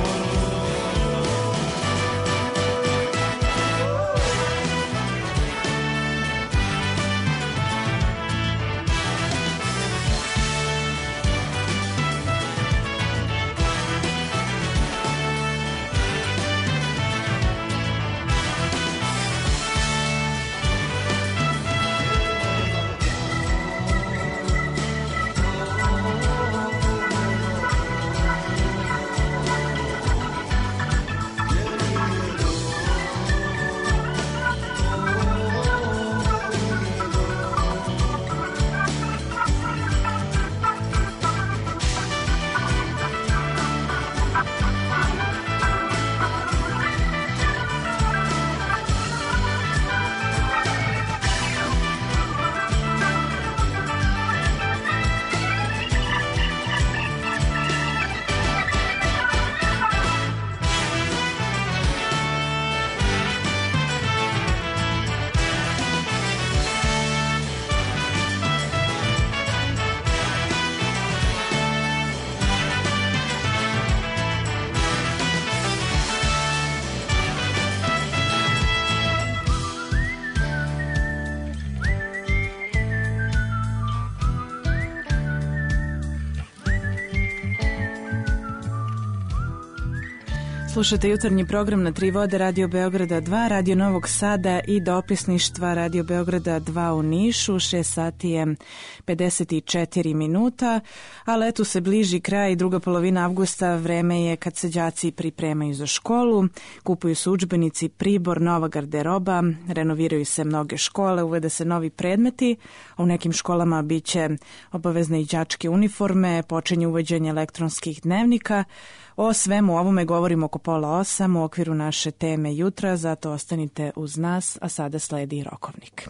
Speaker 2: Slušate jutarnji program na Tri vode Radio Beograda dva, Radio Novog Sada i dopisništva Radio Beograda dva u Nišu. šest sati je pedeset četiri minuta, a letu se bliži kraj, druga polovina avgusta, vreme je kad se đaci pripremaju za školu, kupuju se udžbenici, pribor, nova garderoba, renoviraju se mnoge škole, uvede se novi predmeti, a u nekim školama bit će obavezne i đačke uniforme, počinje uvođenje elektronskih dnevnika. O svemu ovome govorimo oko pola osam u okviru naše teme jutra, zato ostanite uz nas, a sada sledi Rokovnik.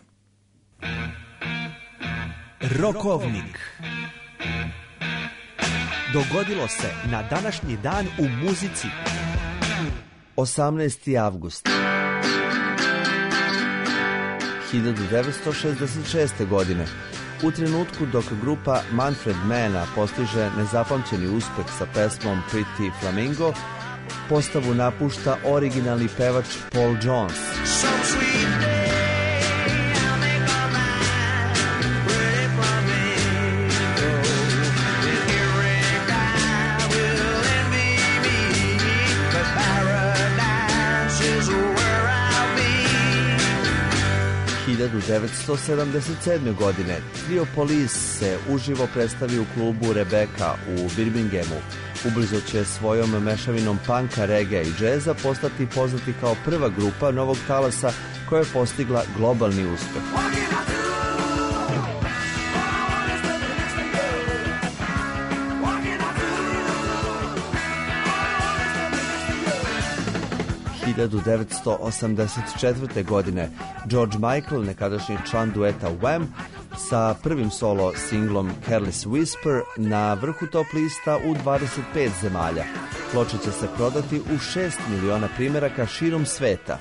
Speaker 21: Rokovnik. Dogodilo se na današnji dan u muzici. osamnaesti avgust hiljadu devetsto šezdeset šeste. godine. U trenutku dok grupa Manfred Manna postiže nezapamćeni uspeh sa pesmom Pretty Flamingo, postavu napušta originalni pevač Paul Jones. hiljadu devetsto sedamdeset sedme. godine trio Police se uživo predstavi u klubu Rebecca u Birminghamu. Ubrzo će svojom mešavinom panka, reggae i džeza postati poznati kao prva grupa novog talasa koja je postigla globalni uspeh. hiljadu devetsto osamdeset četvrte. godine George Michael, nekadašnji član dueta Wham, sa prvim solo singlom Careless Whisper na vrhu top lista u dvadeset pet zemalja. Ploča će se prodati u šest miliona primeraka širom sveta.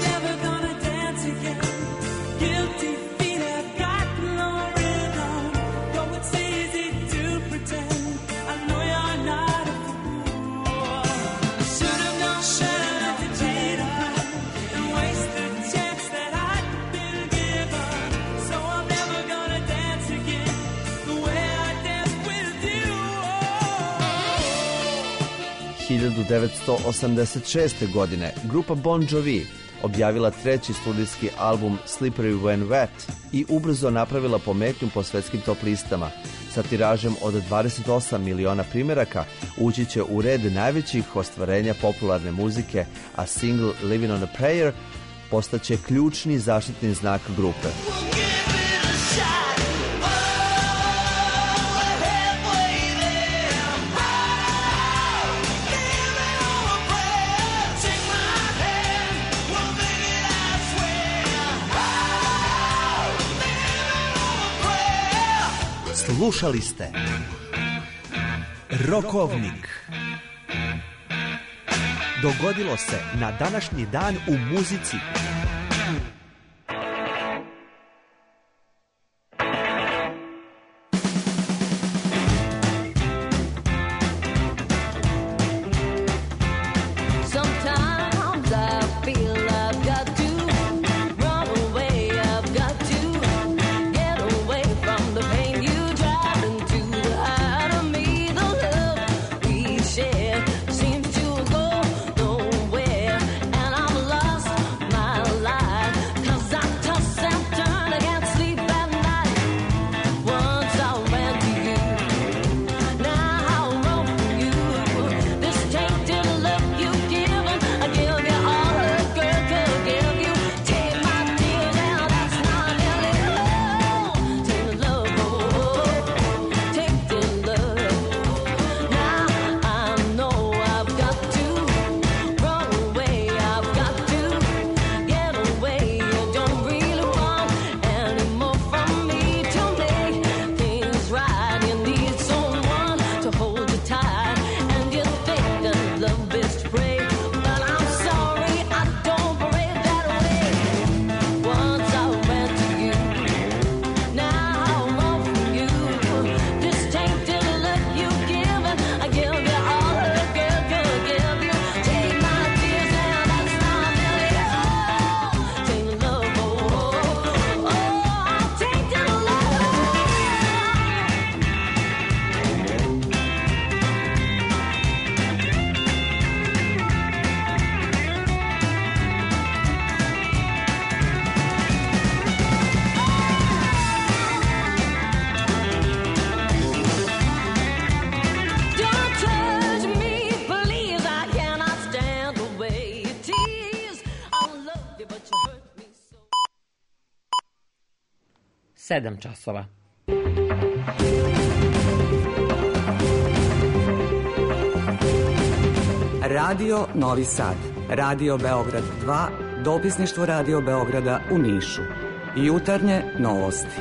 Speaker 21: hiljadu devetsto osamdeset šeste. godine grupa Bon Jovi objavila treći studijski album Slippery When Wet i ubrzo napravila pometnju po svetskim top listama. Sa tiražem od dvadeset osam miliona primeraka ući će u red najvećih ostvarenja popularne muzike, a single Living on a Prayer postaće ključni zaštitni znak grupe. Slušali ste Rokovnik. Dogodilo se na današnji dan u muzici.
Speaker 1: sedam časova.
Speaker 22: Radio Novi Sad, Radio Beograd dva, dopisništvo Radio Beograda u Nišu. Jutarnje novosti.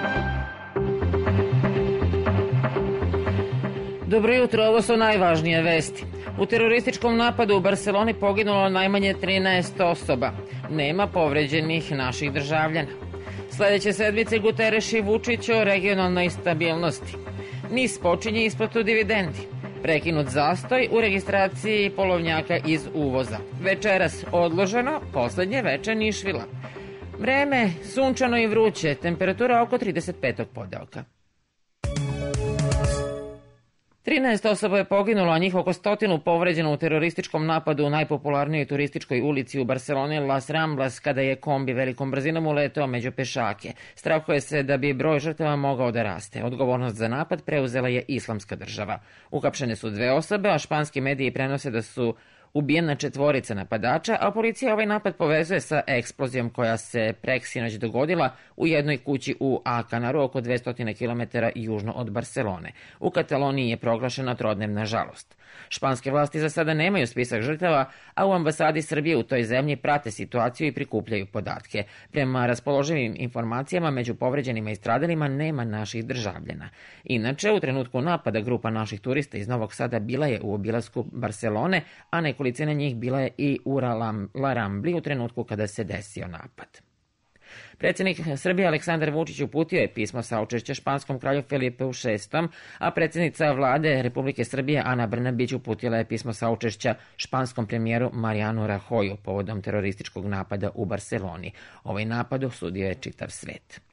Speaker 1: Dobro jutro, ovo su najvažnije vesti. U terorističkom napadu u Barseloni poginulo najmanje trinaest osoba. Nema povređenih naših državljana. Sledeće sedmice Guterres i Vučić o regionalnoj stabilnosti. NIS počinje isplatu dividendi. Prekinut zastoj u registraciji polovnjaka iz uvoza. Večeras odloženo poslednje veče Nišvila. Vreme sunčano i vruće, temperatura oko trideset pet podelka. trinaest osoba je poginulo, a njih oko stotinu povređeno u terorističkom napadu u najpopularnijoj turističkoj ulici u Barceloni Las Ramblas, kada je kombi velikom brzinom uleteo među pešake. Strahuje se da bi broj žrtava mogao da raste. Odgovornost za napad preuzela je Islamska država. Uhapšene su dve osobe, a španski mediji prenose da su ubijena četvorica napadača, a policija ovaj napad povezuje sa eksplozijom koja se preksinoć dogodila u jednoj kući u Alcanaru, oko dvesta kilometara južno od Barcelone. U Kataloniji je proglašena trodnevna žalost. Španske vlasti za sada nemaju spisak žrtava, a u ambasadi Srbije u toj zemlji prate situaciju i prikupljaju podatke. Prema raspoloživim informacijama, među povređenima i stradalima nema naših državljana. Inače, u trenutku napada grupa naših turista iz Novog Sada bila je u obilasku Barcelone, a nekolicina njih bila je i u La Rambli u trenutku kada se desio napad. Predsjednik Srbije Aleksandar Vučić uputio je pismo saučešća španskom kralju Filipeu šestom, a predsjednica vlade Republike Srbije Ana Brnabić uputila je pismo saučešća španskom premijeru Marianu Rajoyu povodom terorističkog napada u Barceloni. Ovaj napad osudio je čitav svet.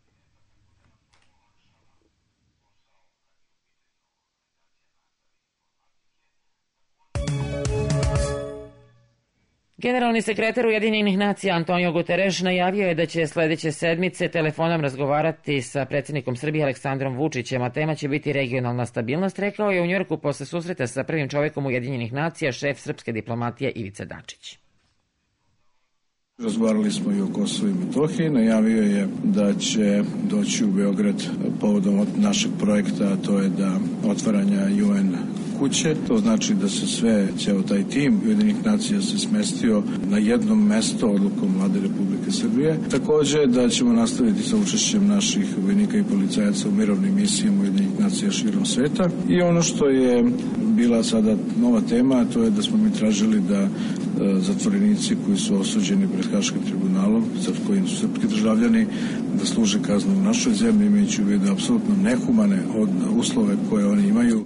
Speaker 1: Generalni sekretar Ujedinjenih nacija Antonio Guterres najavio je da će sljedeće sedmice telefonom razgovarati sa predsjednikom Srbije Aleksandrom Vučićem, a tema će biti regionalna stabilnost, rekao je u Njujorku posle susreta sa prvim čovekom Ujedinjenih nacija šef srpske diplomatije Ivica Dačić.
Speaker 4: Razgovarali smo i o Kosovu i Metohiji, najavio je da će doći u Beograd povodom od našeg projekta, a to je da otvaranja U N kuće. To znači da se sve, ceo taj tim Ujedinjenih nacija se smestio na jednom mesto odlukom Vlade Republike Srbije. Također da ćemo nastaviti sa učešćem naših vojnika i policajaca u mirovnim misijama Ujedinjenih nacija širom sveta. I ono što je bila sada nova tema, to je da smo mi tražili da zatvorenici koji su osuđeni pred Haškim tribunalom, za kojim su srpski državljani, da služe kaznu u našoj zemlji, imajući u vidu apsolutno nehumane uslove koje oni imaju.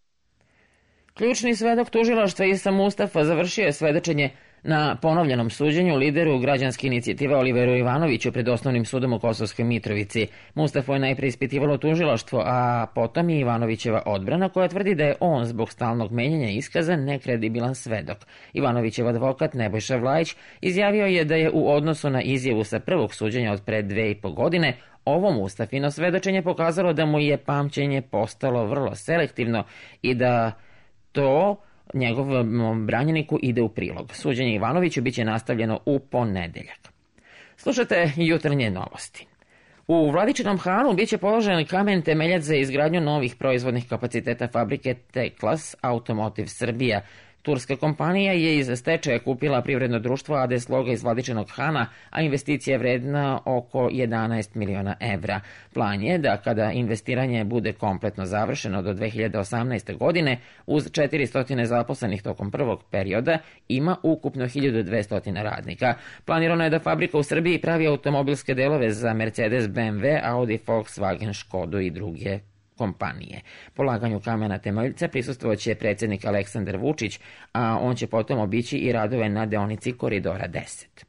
Speaker 1: Ključni svedok tužilaštva Isa Mustafa završio je svedočenje na ponovljenom suđenju lideru građanske inicijative Oliveru Ivanoviću pred osnovnim sudom u Kosovskoj Mitrovici. Mustafa je najpre ispitivalo tužilaštvo, a potom i Ivanovićeva odbrana koja tvrdi da je on zbog stalnog menjanja iskaza nekredibilan svedok. Ivanovićev advokat Nebojša Vlajić izjavio je da je u odnosu na izjavu sa prvog suđenja od pre dve i po godine ovo Mustafino svedočenje pokazalo da mu je pamćenje postalo vrlo selektivno i da to njegovom branjeniku ide u prilog. Suđenje Ivanoviću biće nastavljeno u ponedeljak. Slušate jutarnje novosti. U Vladičinom Hanu biće položen kamen temeljac za izgradnju novih proizvodnih kapaciteta fabrike Teklas Automotive Srbija. Turska kompanija je iz stečaja kupila privredno društvo A D Sloga iz Vladičinog Hana, a investicija je vredna oko jedanaest miliona evra. Plan je da kada investiranje bude kompletno završeno do dve hiljade osamnaeste. godine, uz četiristo zaposlenih tokom prvog perioda, ima ukupno hiljadu dvesta radnika. Planirano je da fabrika u Srbiji pravi automobilske delove za Mercedes, B M W, Audi, Volkswagen, Škodu i druge kompanije. Polaganju kamena temeljca prisustvovat će predsjednik Aleksandar Vučić, a on će potom obići i radove na deonici Koridora deset.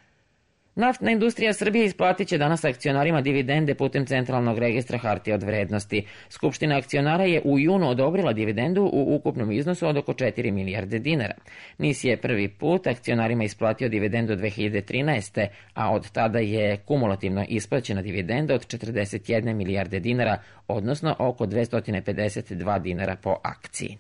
Speaker 1: Naftna industrija Srbije isplatit će danas akcionarima dividende putem Centralnog registra hartija od vrednosti. Skupština akcionara je u junu odobrila dividendu u ukupnom iznosu od oko četiri milijarde dinara. N I S je prvi put akcionarima isplatio dividendu dve hiljade trinaeste. a od tada je kumulativno isplaćena dividenda od četrdeset jedne milijarde dinara, odnosno oko dvesta pedeset dva dinara po akciji.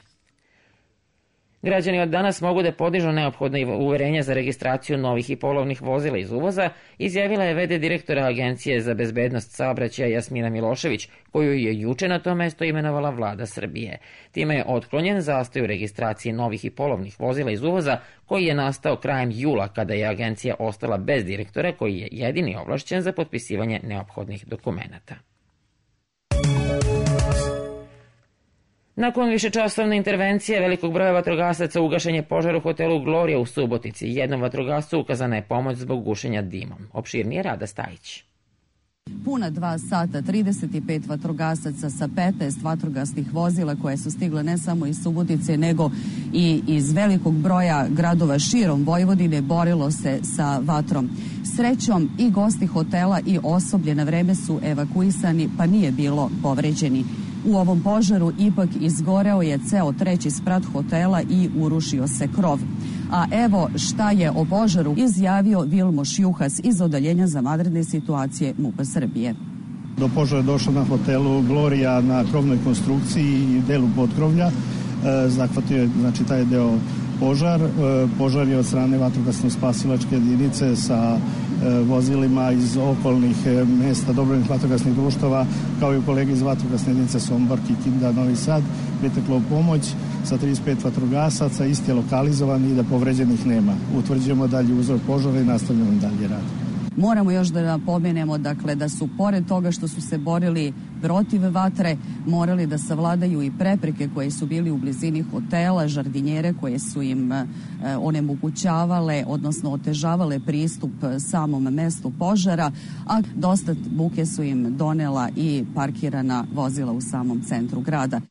Speaker 1: Građani od danas mogu da podižu neophodne uverenja za registraciju novih i polovnih vozila iz uvoza, izjavila je v d direktora Agencije za bezbednost saobraćaja Jasmina Milošević, koju je juče na to mesto imenovala vlada Srbije. Time je otklonjen zastoj u registraciji novih i polovnih vozila iz uvoza, koji je nastao krajem jula kada je agencija ostala bez direktora koji je jedini ovlašćen za potpisivanje neophodnih dokumenata. Nakon višečasovne intervencije velikog broja vatrogasaca ugašen je požar u hotelu Gloria u Subotici. Jednom vatrogascu ukazana je pomoć zbog gušenja dimom. Opširnije Rada Stajić.
Speaker 8: Puna dva sata, trideset pet vatrogasaca sa petnaest vatrogasnih vozila koje su stigle ne samo iz Subotice nego i iz velikog broja gradova širom Vojvodine borilo se sa vatrom. Srećom i gosti hotela i osoblje na vreme su evakuisani pa nije bilo povređeni. U ovom požaru ipak izgoreo je ceo treći sprat hotela i urušio se krov. A evo šta je o požaru izjavio Vilmoš Juhas iz Odeljenja za vanredne situacije MUP-a Srbije.
Speaker 9: Do požara je došlo na hotelu Gloria na krovnoj konstrukciji i delu podkrovlja. E, zahvatio je znači, taj deo požar. E, požar je od strane vatrogasno-spasilačke jedinice sa e, vozilima iz okolnih e, mesta dobrovoljnih vatrogasnih društava, kao i kolege iz vatrogasne jedinice Sombor, Kikinda, Novi Sad, priteklo u pomoć sa trideset pet vatrogasaca, isti je lokalizovan i da povređenih nema. Utvrđujemo dalje uzrok požara i nastavljamo dalje rad.
Speaker 8: Moramo još da napomenemo dakle, da su pored toga što su se borili protiv vatre, morali da savladaju i prepreke koje su bili u blizini hotela, žardinjere koje su im e, onemogućavale, odnosno otežavale pristup samom mestu požara, a dosta buke su im donela i parkirana vozila u samom centru grada.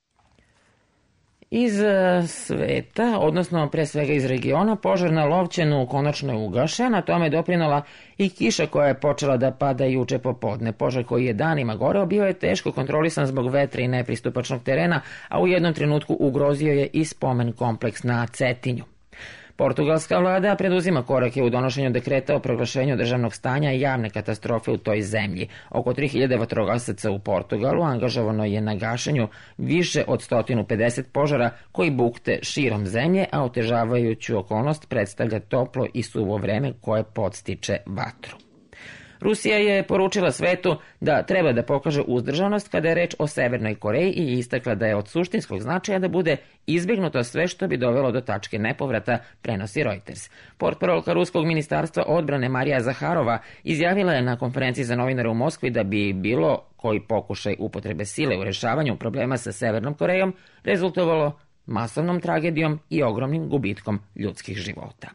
Speaker 1: Iz sveta, odnosno pre svega iz regiona, požar na Lovćenu konačno je ugašen, na tome je doprinala i kiša koja je počela da pada juče popodne. Požar koji je danima goreo bio je teško kontrolisan zbog vetra i nepristupačnog terena, a u jednom trenutku ugrozio je i spomen kompleks na Cetinju. Portugalska vlada preduzima korake u donošenju dekreta o proglašenju državnog stanja i javne katastrofe u toj zemlji. Oko tri hiljade vatrogasaca u Portugalu angažovano je na gašenju više od sto pedeset požara koji bukte širom zemlje, a otežavajuću okolnost predstavlja toplo i suvo vreme koje podstiče vatru. Rusija je poručila svetu da treba da pokaže uzdržanost kada je reč o Severnoj Koreji i istakla da je od suštinskog značaja da bude izbjegnuto sve što bi dovelo do tačke nepovrata, prenosi Reuters. Portparolka Ruskog ministarstva odbrane Marija Zaharova izjavila je na konferenciji za novinare u Moskvi da bi bilo koji pokušaj upotrebe sile u rešavanju problema sa Severnom Korejom rezultovalo masovnom tragedijom i ogromnim gubitkom ljudskih života.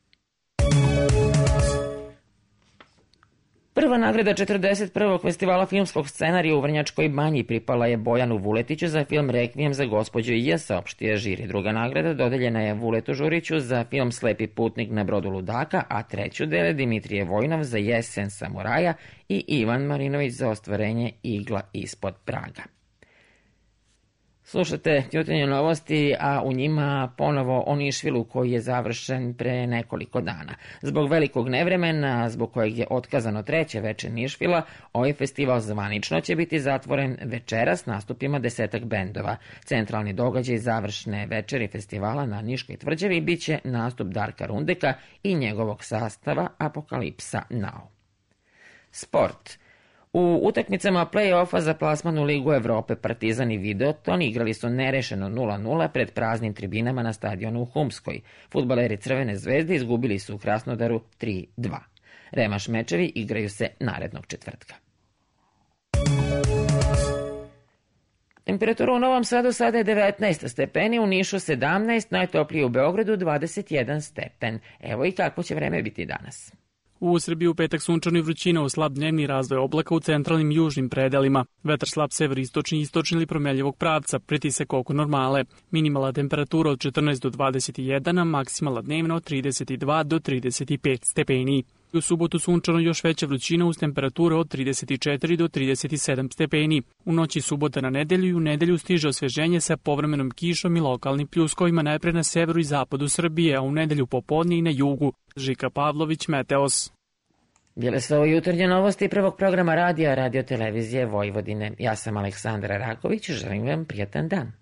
Speaker 1: Prva nagrada četrdeset prvog festivala filmskog scenarija u Vrnjačkoj Banji pripala je Bojanu Vuletiću za film Rekvijem za gospođu Ija, saopštio žiri. Druga nagrada dodeljena je Vuletu Žuriću za film Slepi putnik na brodu ludaka, a treću dele Dimitrije Vojnov za Jesen samuraja i Ivan Marinović za ostvarenje Igla ispod praga. Slušate jutarnje novosti, a u njima ponovo o Nišvilu koji je završen pre nekoliko dana. Zbog velikog nevremena, zbog kojeg je otkazano treće veče Nišvila, ovaj festival zvanično će biti zatvoren večeras nastupima desetak bendova. Centralni događaj završne večeri festivala na Niškoj tvrđavi biće nastup Darka Rundeka i njegovog sastava Apokalipsa Now. Sport. U utakmicama play-offa za plasman u Ligu Evrope Partizan i Videoton igrali su nerešeno nula nula pred praznim tribinama na stadionu u Humskoj. Fudbaleri Crvene zvezde izgubili su u Krasnodaru tri dva. Remaš mečevi igraju se narednog četvrtka. Temperatura u Novom Sadu sada je devetnaest stepeni, u Nišu sedamnaest, najtoplije u Beogradu dvadeset jedan stepen. Evo i kakvo će vreme biti danas.
Speaker 10: U Srbiji u petak sunčano i vrućina uz slab dnevni razvoj oblaka u centralnim i južnim predelima. Vetar slab severistočni i istočni ili promenljivog pravca, pritisak oko normale. Minimala temperatura od četrnaest do dvadeset jedan, a maksimala dnevna od trideset dva do trideset pet stepeni. U subotu sunčano još veća vrućina uz temperature od trideset četiri do trideset sedam stepeni. U noći subota na nedelju i u nedelju stiže osveženje sa povremenom kišom i lokalnim pljuskovima najpre na severu i zapadu Srbije, a u nedelju popodne i na jugu. Žika Pavlović, Meteos.
Speaker 1: Bile su ovo jutarnje novosti prvog programa radija Radio Televizije Vojvodine. Ja sam Aleksandra Raković, želim vam prijatan dan.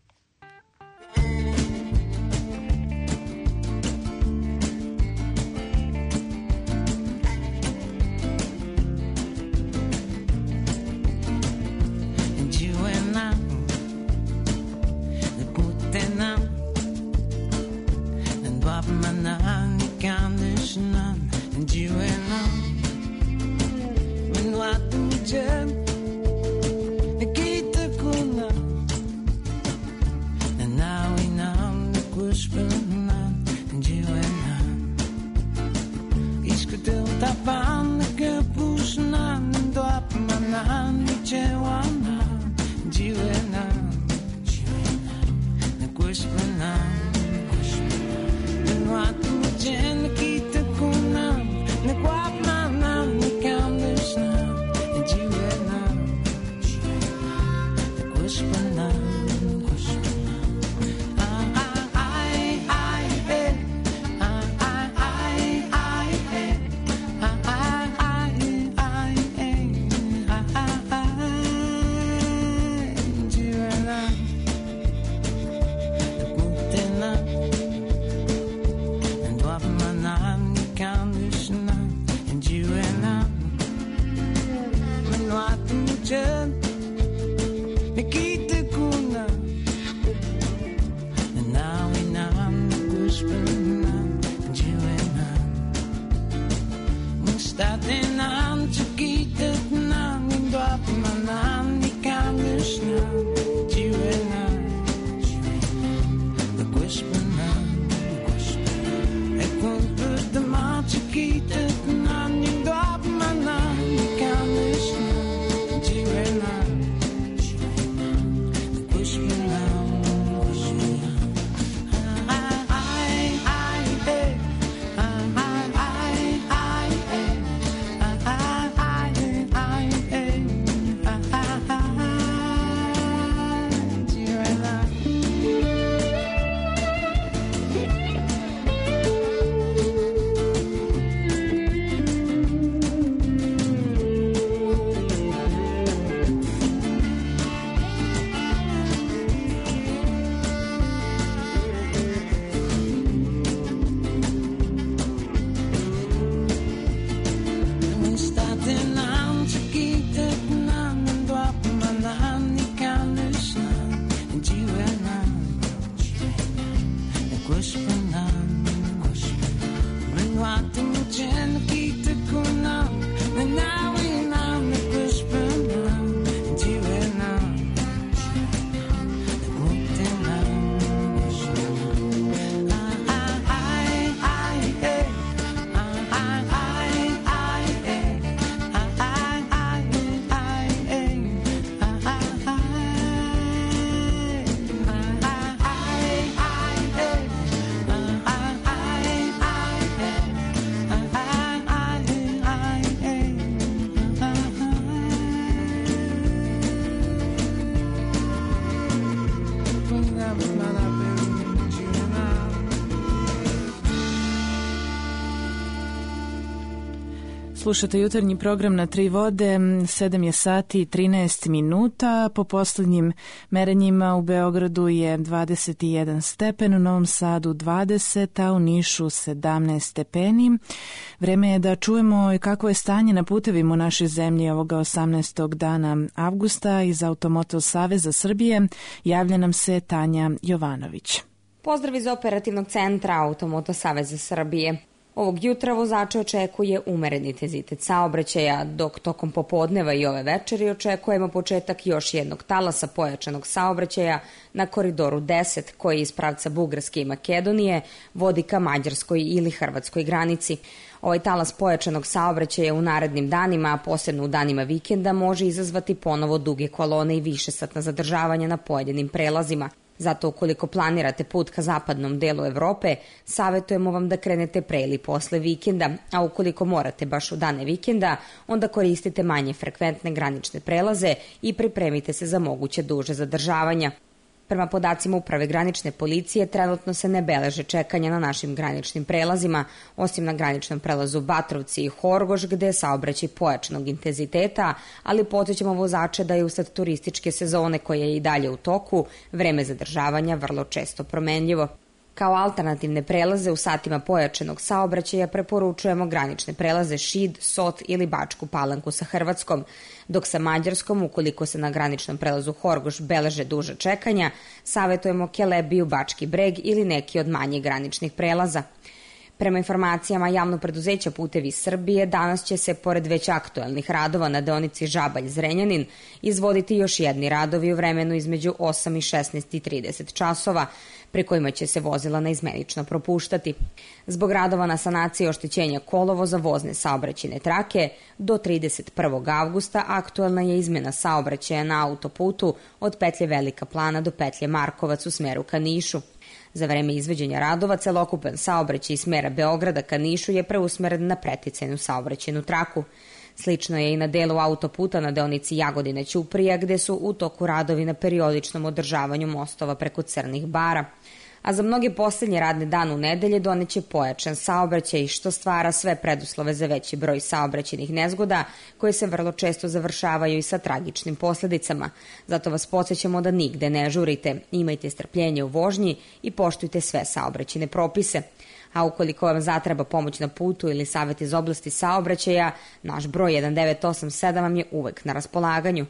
Speaker 2: Slušate jutarnji program na Tri vode, sedam je sati i trinaest minuta. Po poslednjim merenjima u Beogradu je dvadeset jedan stepen, u Novom Sadu dvadeset, a u Nišu sedamnaest stepeni. Vreme je da čujemo i kako je stanje na putevima u našoj zemlji ovoga osamnaestog dana avgusta. Iz Automoto Saveza Srbije javlja nam se Tanja Jovanović.
Speaker 3: Pozdrav iz operativnog centra Automoto Saveza Srbije. Ovog jutra vozače očekuje umeren intenzitet saobraćaja, dok tokom popodneva i ove večeri očekujemo početak još jednog talasa pojačanog saobraćaja na koridoru deset, koji iz pravca Bugarske i Makedonije vodi ka mađarskoj ili hrvatskoj granici. Ovaj talas pojačanog saobraćaja u narednim danima, a posebno u danima vikenda, može izazvati ponovo duge kolone i višesatna zadržavanja na pojedinim prelazima. Zato ukoliko planirate put ka zapadnom delu Evrope, savjetujemo vam da krenete pre ili posle vikenda, a ukoliko morate baš u dane vikenda, onda koristite manje frekventne granične prelaze i pripremite se za moguće duže zadržavanja. Prema podacima Uprave granične policije, trenutno se ne beleže čekanja na našim graničnim prelazima, osim na graničnom prelazu Batrovci i Horgoš, gde je saobraćaj pojačanog intenziteta, ali podsjećamo vozače da je usled turističke sezone koja je i dalje u toku, vreme zadržavanja vrlo često promenljivo. Kao alternativne prelaze u satima pojačanog saobraćaja preporučujemo granične prelaze Šid, Sot ili Bačku Palanku sa Hrvatskom, dok sa Mađarskom, ukoliko se na graničnom prelazu Horgoš beleže duža čekanja, savjetujemo Kelebiju, Bački Breg ili neki od manjih graničnih prelaza. Prema informacijama javnog preduzeća Putevi Srbije, danas će se, pored već aktuelnih radova na deonici Žabalj-Zrenjanin, izvoditi još jedni radovi u vremenu između osam i šesnaest i trideset časova, pri kojima će se vozila naizmenično propuštati. Zbog radova na sanaciji oštećenja kolovoza vozne saobraćajne trake, do trideset prvog avgusta aktuelna je izmena saobraćaja na autoputu od petlje Velika Plana do petlje Markovac u smeru ka Nišu. Za vreme izvođenja radova, celokupan saobraćaj iz smera Beograda ka Nišu je preusmeren na preticajnu saobraćajnu traku. Slično je i na delu autoputa na deonici Jagodina-Ćuprija, gde su u toku radovi na periodičnom održavanju mostova preko Crnih bara. A za mnoge posljednje radne dan u nedelje doneće pojačan saobraćaj, što stvara sve preduslove za veći broj saobraćajnih nezgoda, koje se vrlo često završavaju i sa tragičnim posljedicama. Zato vas podsjećamo da nigde ne žurite, imajte strpljenje u vožnji i poštujte sve saobraćajne propise. A ukoliko vam zatreba pomoć na putu ili savjet iz oblasti saobraćaja, naš broj jedan devet osam sedam vam je uvek na raspolaganju.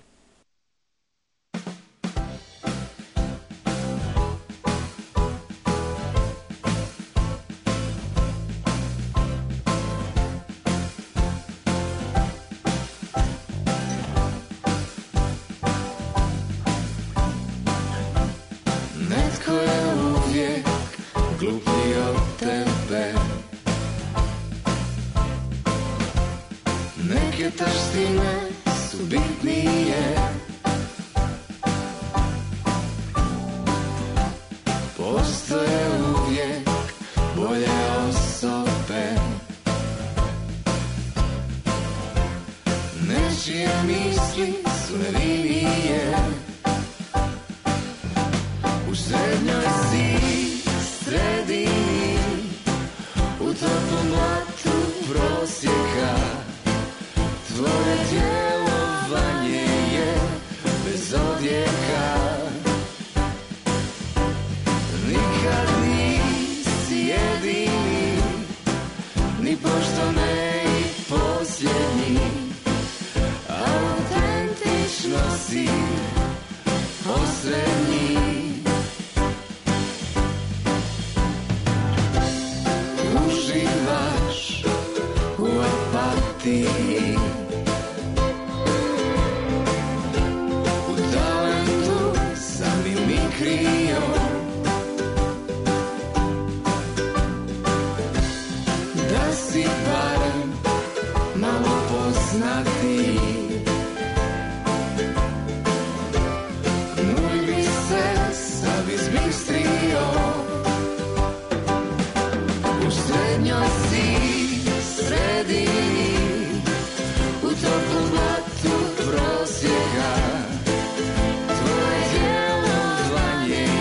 Speaker 11: Taštine su bitnije, postoje uvijek bolje osobe, nečije misli su nevinije, u srednjoj si sredini, u toplom blatu prosjeka. Tvoje djelovanje je bez odjeka, nikad nisi jedini, ni pošto ne i posljednji, autentično si posrednji. Uživaš u apatiji, krio, da si barem malo poznati, moj bi se sad izbistrio, u srednjoj si sredini, u toplom blatu prosjeka. Tvoje djelovanje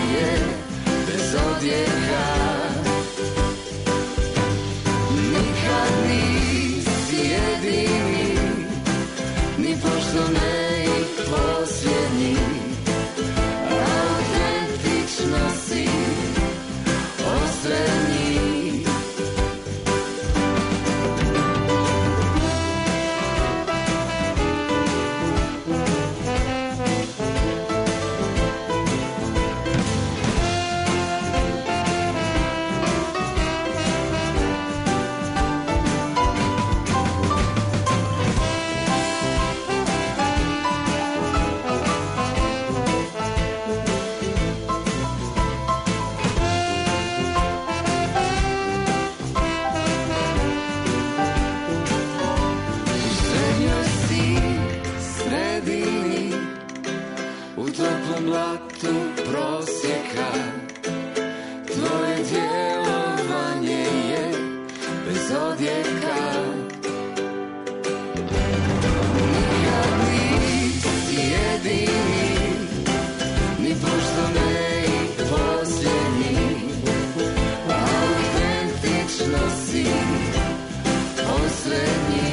Speaker 11: lopatu prosjeka. Tvoje djelovanje je bez odjeka. Nikad nisi jedini, ni pošto ne i posljednji. Autentično si posrednji.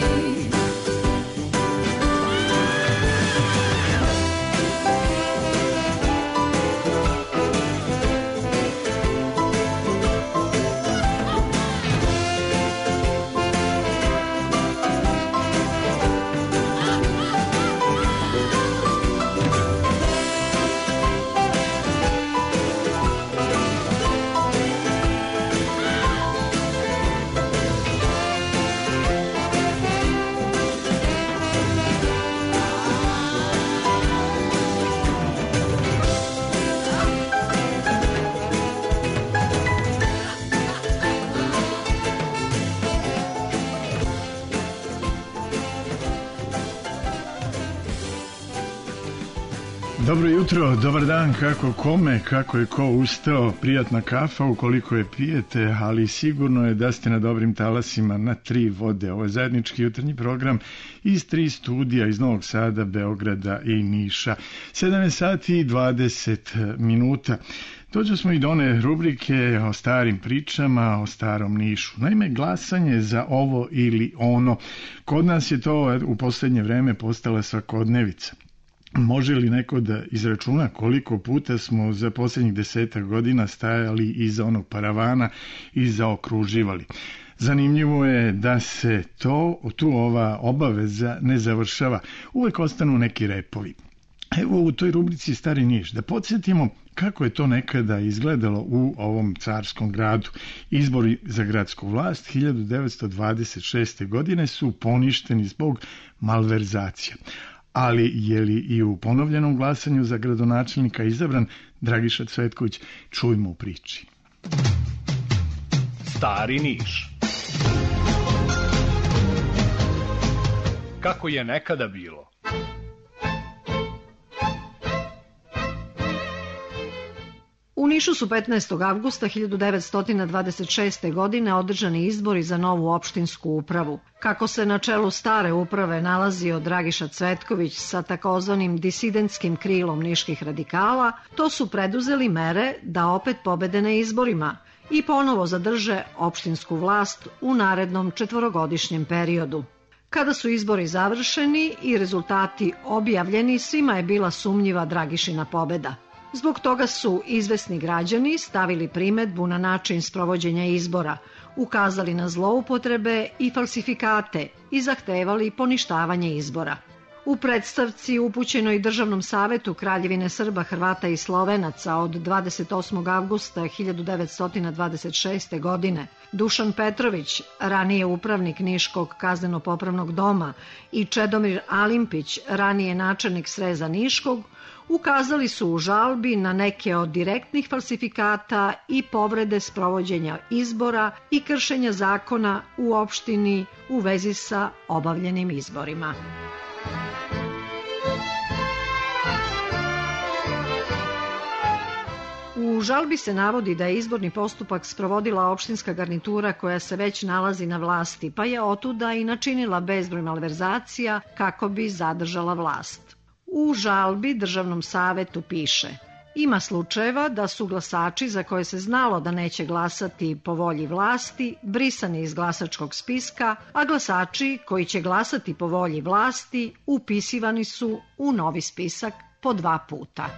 Speaker 5: Dobro jutro, dobar dan, kako kome, kako je ko ustao, prijatna kafa ukoliko je pijete, ali sigurno je da ste na dobrim talasima na tri vode. Ovo je zajednički jutarnji program iz tri studija iz Novog Sada, Beograda i Niša. sedam sati i dvadeset minuta. Dođo smo i do one rubrike o starim pričama, o starom Nišu. Naime, glasanje za ovo ili ono. Kod nas je to u poslednje vreme postala svakodnevica. Može li neko da izračuna koliko puta smo za posljednjih desetak godina stajali iza onog paravana i zaokruživali? Zanimljivo je da se to, tu ova obaveza ne završava. Uvek ostanu neki repovi. Evo u toj rubrici Stari Niš, da podsjetimo kako je to nekada izgledalo u ovom carskom gradu. Izbori za gradsku vlast hiljadu devetsto dvadeset šeste. godine su poništeni zbog malverzacija. Ali je li i u ponovljenom glasanju za gradonačelnika izabran Dragiša Cvetković? Čujmo u priči.
Speaker 12: Stari Niš. Kako je nekada bilo?
Speaker 13: U Nišu su petnaestog avgusta hiljadu devetsto dvadeset šeste. godine održani izbori za novu opštinsku upravu. Kako se na čelu stare uprave nalazio Dragiša Cvetković sa takozvanim disidentskim krilom niških radikala, to su preduzeli mere da opet pobede na izborima i ponovo zadrže opštinsku vlast u narednom četvorogodišnjem periodu. Kada su izbori završeni i rezultati objavljeni, svima je bila sumnjiva Dragišina pobeda. Zbog toga su izvesni građani stavili primedbu na način sprovođenja izbora, ukazali na zloupotrebe i falsifikate i zahtevali poništavanje izbora. U predstavci upućenoj Državnom savetu Kraljevine Srba, Hrvata i Slovenaca od dvadeset osmog avgusta hiljadu devetsto dvadeset šeste. godine, Dušan Petrović, ranije upravnik Niškog kazneno-popravnog doma, i Čedomir Alimpić, ranije načelnik Sreza Niškog, ukazali su u žalbi na neke od direktnih falsifikata i povrede sprovođenja izbora i kršenja zakona u opštini u vezi sa obavljenim izborima. U žalbi se navodi da je izborni postupak sprovodila opštinska garnitura koja se već nalazi na vlasti, pa je otuda i načinila bezbroj malverzacija kako bi zadržala vlast. U žalbi Državnom savetu piše: ima slučajeva da su glasači za koje se znalo da neće glasati po volji vlasti brisani iz glasačkog spiska, a glasači koji će glasati po volji vlasti upisivani su u novi spisak po dva puta.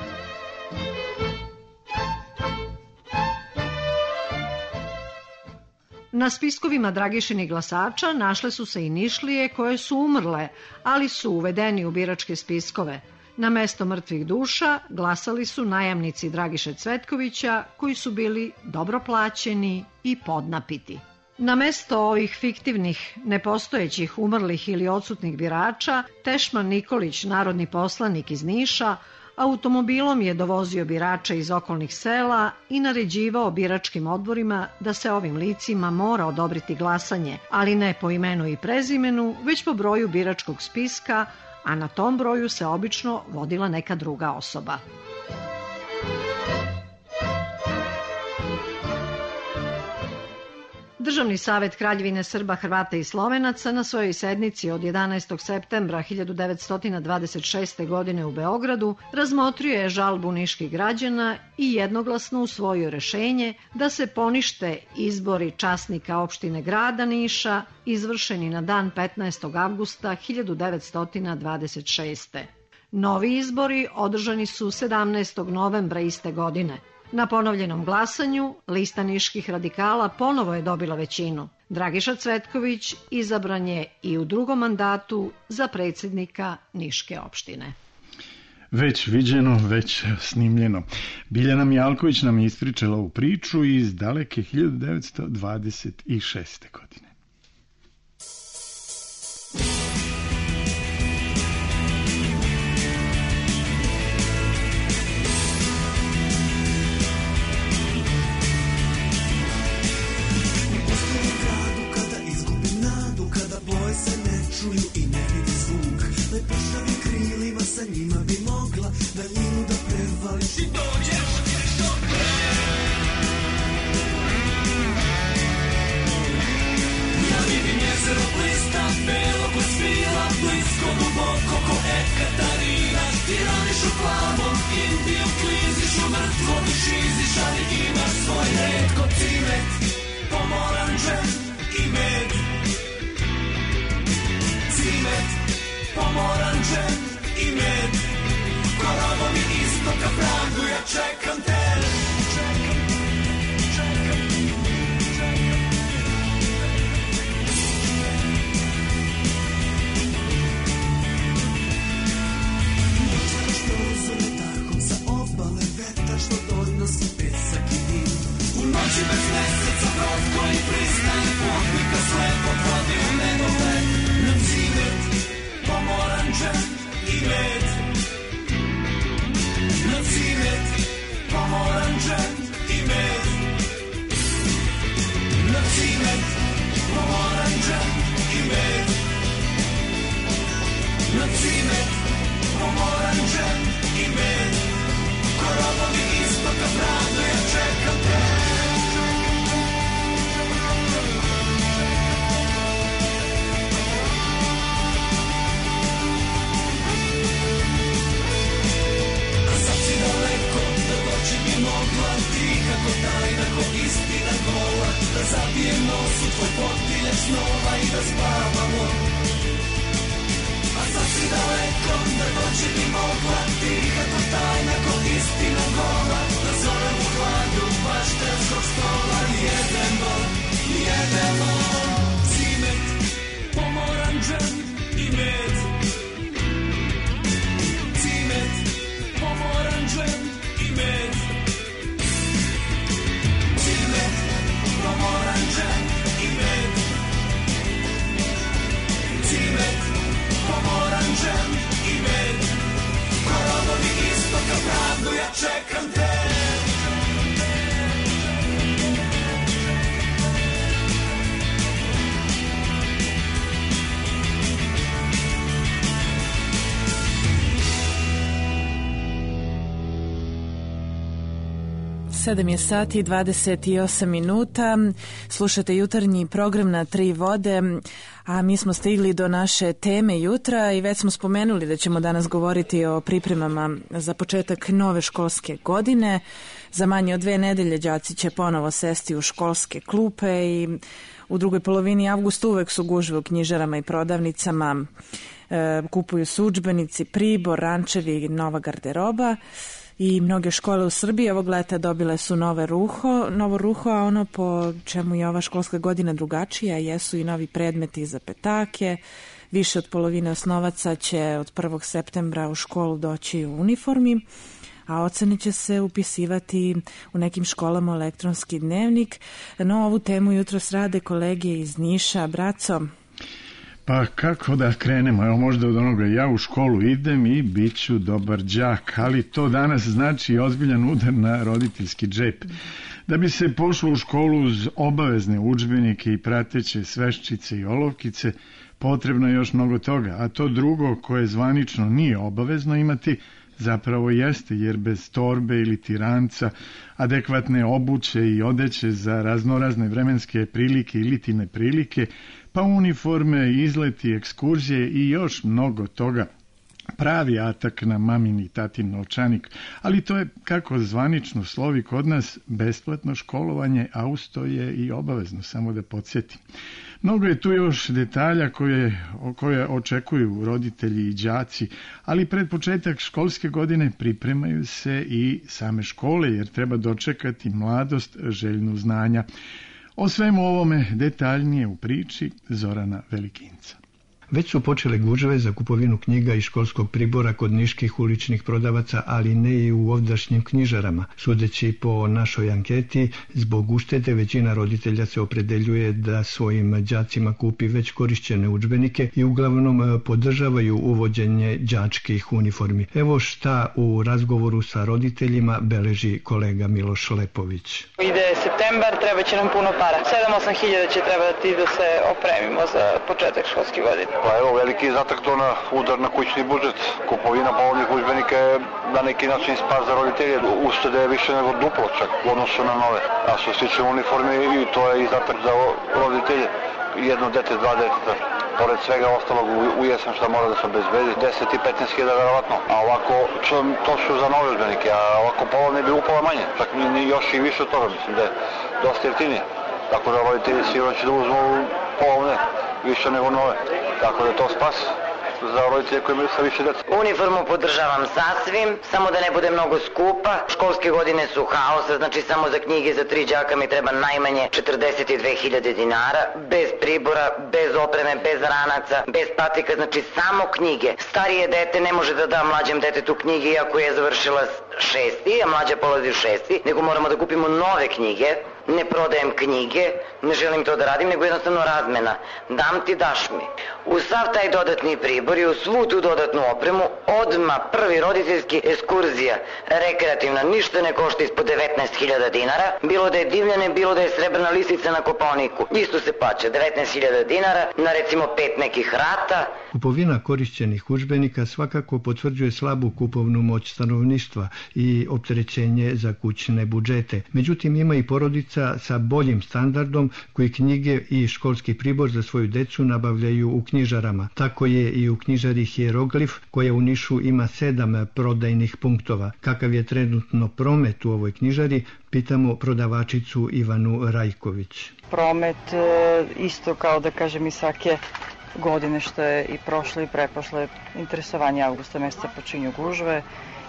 Speaker 13: Na spiskovima Dragišinih glasača našle su se i Nišlije koje su umrle, ali su uvedeni u biračke spiskove. Na mesto mrtvih duša glasali su najamnici Dragiše Cvetkovića, koji su bili dobro plaćeni i podnapiti. Na mesto ovih fiktivnih, nepostojećih, umrlih ili odsutnih birača, Tešman Nikolić, narodni poslanik iz Niša, automobilom je dovozio birača iz okolnih sela i naređivao biračkim odborima da se ovim licima mora odobriti glasanje, ali ne po imenu i prezimenu, već po broju biračkog spiska, a na tom broju se obično vodila neka druga osoba. Državni savet Kraljevine Srba, Hrvata i Slovenaca na svojoj sednici od jedanaestog septembra hiljadu devetsto dvadeset šeste. godine u Beogradu razmotrio je žalbu niških građana i jednoglasno usvojio rešenje da se ponište izbori časnika opštine grada Niša izvršeni na dan petnaestog avgusta hiljadu devetsto dvadeset šeste. Novi izbori održani su sedamnaestog novembra iste godine. Na ponovljenom glasanju lista niških radikala ponovo je dobila većinu. Dragiša Cvetković izabran je i u drugom mandatu za predsjednika Niške opštine.
Speaker 5: Već viđeno, već snimljeno. Biljana Mijalković nam je ispričala ovu priču iz daleke hiljadu devetsto dvadeset šeste. godine.
Speaker 11: Sa njima bi mogla daljinu da prevališ i dođeš do ja vidim jezero blista, belo ko svila, blisko duboko ko Ekatarina. Ti radiš u plavom, Indiju kliziš, u mrtvo šiziš, ali imaš svoj red ko cimet, pomoranđe i med. Cimet, pomoranđe i med, ko robovi istoka pravdu, ja čekam te. Čekam, čekam, čekam. Moćaš prozore tahom sa obale, vetar što donosi pesak i dim. U noći bez meseca brod koji pristaje, putnika slepo vodi u nedogled. Na cimet, pomoranđe i med, na cimet, pomoranđe i med, na cimet, pomoranđe i med, na cimet, pomoranđe i med, ko robovi istoka pravdu, ja čekam te. Mogla tiha ko tajna, ko istina gola, da zabijem nos u tvoj potiljak snova i da spavamo. A sad si daleko, da dođe bi mogla tiha ko tajna, ko istina gola, da zovem u hladu paštelskog stola. Jedemo, jedemo, cimet, pomoranđe i med. Cimet, pomoranđe i med. Pomoranđe i med, cimet, pomoranđe i med, ko robovi istoka pravdu, ja čekam te.
Speaker 2: sedam je sati i dvadeset osam minuta. Slušate jutarnji program na Tri vode, a mi smo stigli do naše teme jutra i već smo spomenuli da ćemo danas govoriti o pripremama za početak nove školske godine. Za manje od dve nedelje đaci će ponovo sesti u školske klupe i u drugoj polovini avgusta uvek su gužve u knjižarama i prodavnicama. E, kupuju se udžbenici, pribor, rančevi, nova garderoba. I mnoge škole u Srbiji ovog leta dobile su nove ruho, novo ruho, a ono po čemu je ova školska godina drugačija jesu i novi predmeti za petake. Više od polovine osnovaca će od prvog septembra u školu doći u uniformi, a ocene će se upisivati u nekim školama u elektronski dnevnik. No, ovu temu jutros rade kolege iz Niša. Braco,
Speaker 5: pa kako da krenemo? Evo možda od onoga, ja u školu idem i bit ću dobar đak, ali to danas znači ozbiljan udar na roditeljski džep. Da bi se pošlo u školu uz obavezne udžbenike i prateće sveščice i olovkice, potrebno je još mnogo toga, a to drugo koje zvanično nije obavezno imati, zapravo jeste, jer bez torbe ili tiranca, adekvatne obuće i odeće za raznorazne vremenske prilike ili ti neprilike, pa uniforme, izleti, ekskurzije i još mnogo toga, pravi atak na mamin i tatin novčanik, ali to je, kako zvanično slovi kod nas, besplatno školovanje, a uz to je i obavezno, samo da podsjetim. Mnogo je tu još detalja koje, koje očekuju roditelji i đaci, ali pred početak školske godine pripremaju se i same škole, jer treba dočekati mladost željnu znanja. O svemu ovome detaljnije u priči Zorana Velikinca.
Speaker 7: Već su počele gužve za kupovinu knjiga i školskog pribora kod niških uličnih prodavaca, ali ne i u ovdašnjim knjižarama. Sudeći po našoj anketi, zbog uštede većina roditelja se opredeljuje da svojim đacima kupi već korišćene udžbenike i uglavnom podržavaju uvođenje đačkih uniformi. Evo šta u razgovoru sa roditeljima beleži kolega Miloš Lepović.
Speaker 14: Ide septembar, treba će nam puno para. sedam osam hiljada će trebati da se opremimo za početak školske godine.
Speaker 23: Pa evo, veliki zatak to na udar na kućni budžet. Kupovina polovnih udžbenika je na neki način spas za roditelje. Uštede je više nego duplo čak u odnosu na nove. A što se tiče uniforme, i to je izdatak za roditelje. Jedno dete, dva deteta. Pored svega ostalog u jesen šta mora da se obezbedi, deset i petnaest hiljada verovatno. A ovako, to su za nove udžbenike, a ovako polovne bi upola manje. Čak ni još i više od toga, mislim da je dosta jeftinije. Tako da roditelji sigurno će da uzmu polovne više nego nove. Tako da je to spas za roditelje koji imaju sa više djeca.
Speaker 24: Uniformu podržavam sasvim, samo da ne bude mnogo skupa. Školske godine su haosa, znači samo za knjige za tri đaka mi treba najmanje četrdeset dve hiljade dinara, bez pribora, bez opreme, bez ranaca, bez patika, znači samo knjige. Starije dete ne može da da mlađem detetu knjige iako je završila šesti, a mlađa polazi u šesti, nego moramo da kupimo nove knjige. Ne prodajem knjige, ne želim to da radim, nego jednostavno razmena. Dam ti, daš mi. U sav taj dodatni pribor i u svu tu dodatnu opremu, odma prvi roditeljski ekskurzija, rekreativna, ništa ne košta ispod devetnaest hiljada dinara, bilo da je divljane, bilo da je srebrna lisica na Kopaoniku. Isto se plaća, devetnaest hiljada dinara, na recimo pet nekih rata.
Speaker 7: Kupovina korišćenih udžbenika svakako potvrđuje slabu kupovnu moć stanovništva i opterećenje za kućne budžete. Međutim, ima i porodica sa boljim standardom koji knjige i školski pribor za svoju decu nabavljaju u knjižarama. Tako je i u knjižari Hieroglif, koja u Nišu ima sedam prodajnih punktova. Kakav je trenutno promet u ovoj knjižari, pitamo prodavačicu Ivanu Rajković.
Speaker 14: Promet isto kao da kažem i svake godine što je i prošle i preprošle. Interesovanje avgusta meseca počinju gužve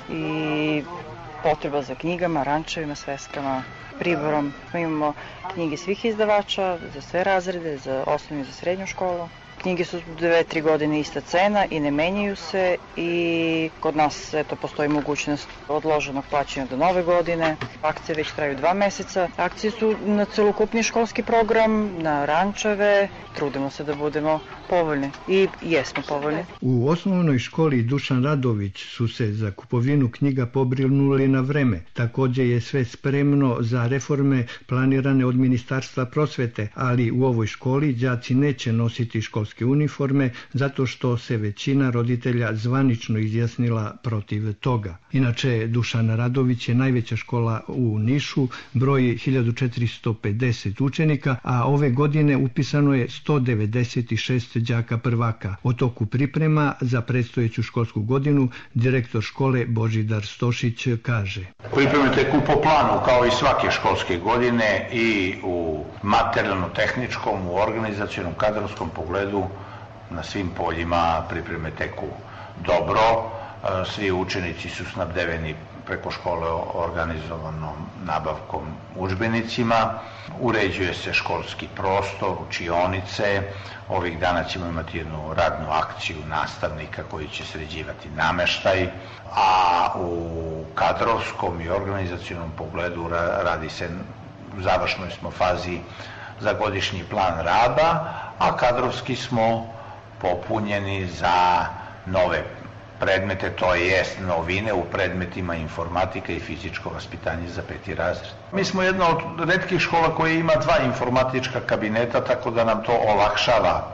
Speaker 14: i potreba za knjigama, rančevima, sveskama, priborom. Mi imamo knjige svih izdavača, za sve razrede, za osnovnu i za srednju školu. Knjige su dve, tri godine ista cena i ne menjaju se i kod nas eto, postoji mogućnost odloženog plaćanja do nove godine. Akcije već traju dva meseca. Akcije su na celokupni školski program, na rančeve. Trudimo se da budemo povoljni i jesmo povoljni.
Speaker 7: U osnovnoj školi Dušan Radović su se za kupovinu knjiga pobrinuli na vreme. Također je sve spremno za reforme planirane od Ministarstva prosvete, ali u ovoj školi đaci neće nositi školske uniforme zato što se većina roditelja zvanično izjasnila protiv toga. Inače, Dušan Radović je najveća škola u Nišu, broji hiljadu četiristo pedeset učenika, a ove godine upisano je sto devedeset šest đaka prvaka. O toku priprema za predstojeću školsku godinu direktor škole Božidar Stošić kaže:
Speaker 25: Pripreme teku po planu kao i svake školske godine i u materijalno-tehničkom, u organizacionom, kadrovskom pogledu na svim poljima pripreme teku dobro. Svi učenici su snabdeveni preko škole organizovanom nabavkom udžbenicima. Uređuje se školski prostor, učionice. Ovih dana ćemo imati jednu radnu akciju nastavnika koji će sređivati nameštaj, a u kadrovskom i organizacionom pogledu radi se, u završnoj smo fazi za godišnji plan rada, a kadrovski smo popunjeni za nove predmete, to jest novine u predmetima informatika i fizičko vaspitanje za peti razred. Mi smo jedna od retkih škola koja ima dva informatička kabineta, tako da nam to olakšava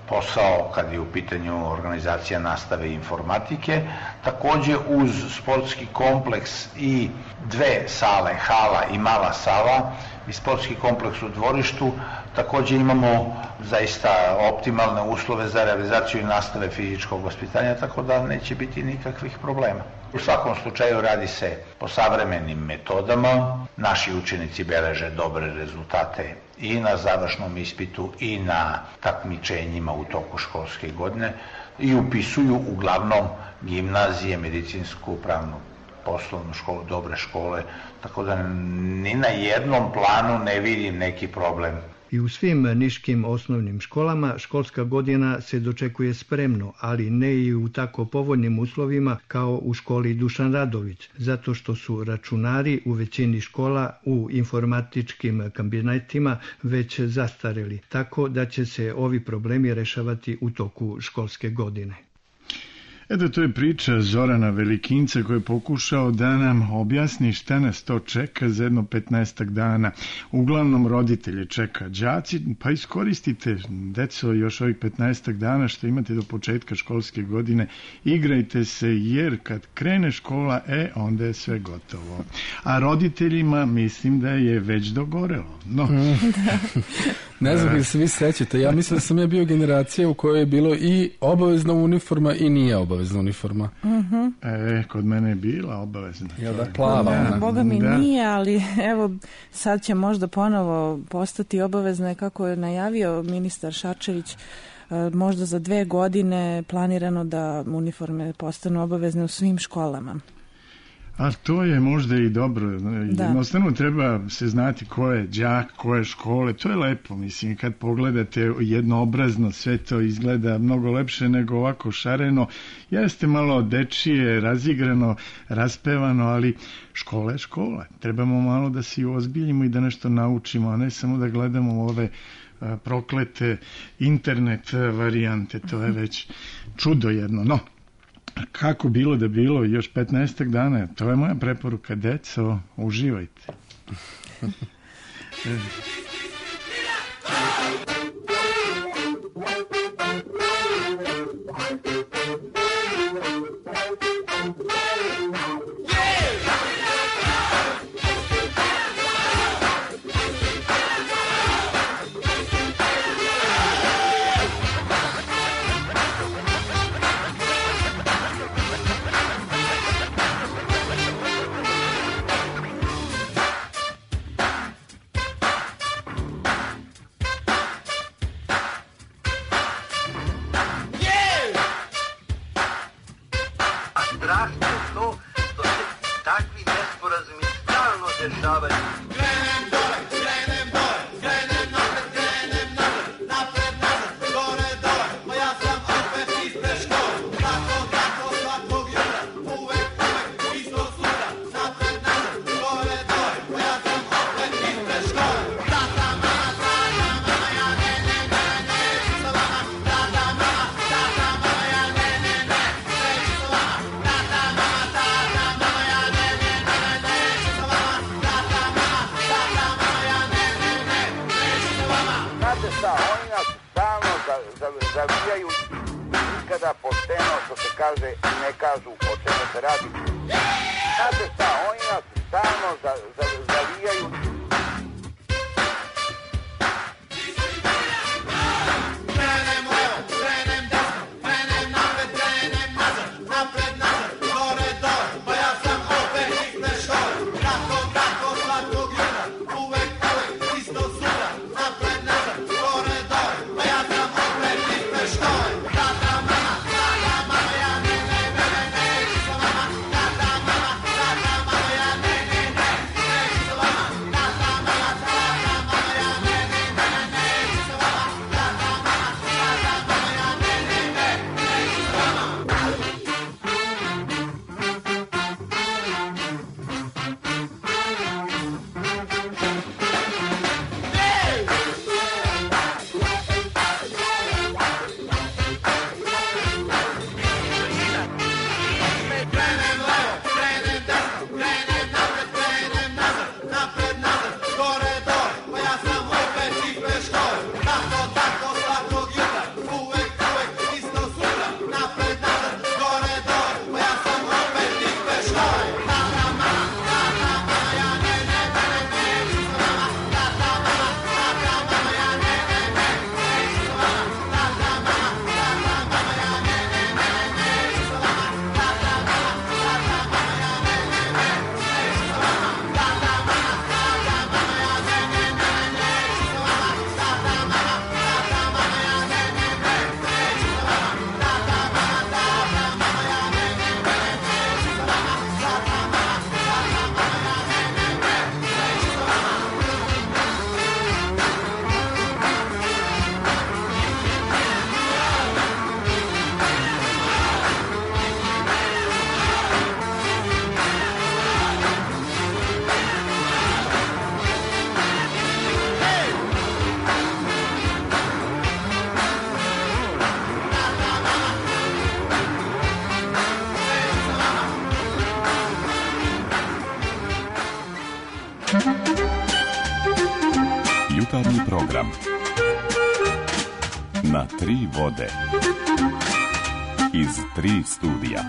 Speaker 25: posao kad je u pitanju organizacija nastave informatike. Takođe uz sportski kompleks i dve sale, hala i mala sala i sportski kompleks u dvorištu, takođe imamo zaista optimalne uslove za realizaciju nastave fizičkog vaspitanja, tako da neće biti nikakvih problema. U svakom slučaju radi se po savremenim metodama, naši učenici beleže dobre rezultate i na završnom ispitu i na takmičenjima u toku školske godine i upisuju uglavnom gimnazije, medicinsku, pravnu, poslovnu školu, dobre škole, tako da ni na jednom planu ne vidim neki problem.
Speaker 7: I u svim niškim osnovnim školama školska godina se dočekuje spremno, ali ne i u tako povoljnim uslovima kao u školi Dušan Radović, zato što su računari u većini škola u informatičkim kabinetima već zastareli, tako da će se ovi problemi rešavati u toku školske godine.
Speaker 5: Eto, to je priča Zorana Velikinca koji je pokušao da nam objasni šta nas to čeka za jedno petnaestak dana. Uglavnom roditelje čeka đaci, pa iskoristite, deco, još ovih petnaestak dana što imate do početka školske godine, igrajte se, jer kad krene škola, e, onda je sve gotovo. A roditeljima mislim da je već dogorelo. No.
Speaker 6: Da. Ne znam ili se vi sećate, ja mislim da sam ja bio generacija u kojoj je bilo i obavezna uniforma i nije obavezna uniforma.
Speaker 2: Uh-huh.
Speaker 5: E, kod mene je bila obavezna.
Speaker 6: Jel da, plava?
Speaker 2: Da, Boga mi da. Nije, ali evo sad će možda ponovo postati obavezna, kako je najavio ministar Šarčević, možda za dve godine planirano da uniforme postanu obavezne u svim školama.
Speaker 5: A to je možda i dobro. Jednostavno treba se znati ko je đak, ko je škole. To je lepo, mislim, kad pogledate jednoobrazno, sve to izgleda mnogo lepše nego ovako šareno. Jeste malo dečije, razigrano, raspevano, ali škola je škola. Trebamo malo da se uozbiljimo i da nešto naučimo, a ne samo da gledamo ove a, proklete internet varijante. To je već čudo jedno. No, kako bilo da bilo, još petnaestak dana, to je moja preporuka, deco, uživajte.
Speaker 15: Zavijaju nikada pošteno, što se kaže, ne kažu o čemu se radi. Znate šta, oni nas stalno za, za, zavijaju.
Speaker 11: Krenem levo, krenem desno, krenem napred, krenem nazad, napred, nazad, gore, dole, pa ja sam opet iste škole. Tako, tako, svakog jutra, uvek, uvek, isto sutra, napred, nazad, gore, dole, pa ja sam opet iste škole. Tata, mama, tata, mama, ja ne, ne, ne, ne, neću sa vama. Tata, mama, tata, mama, ja ne, ne, ne,
Speaker 16: Jutarnji program na tri vode iz tri studija.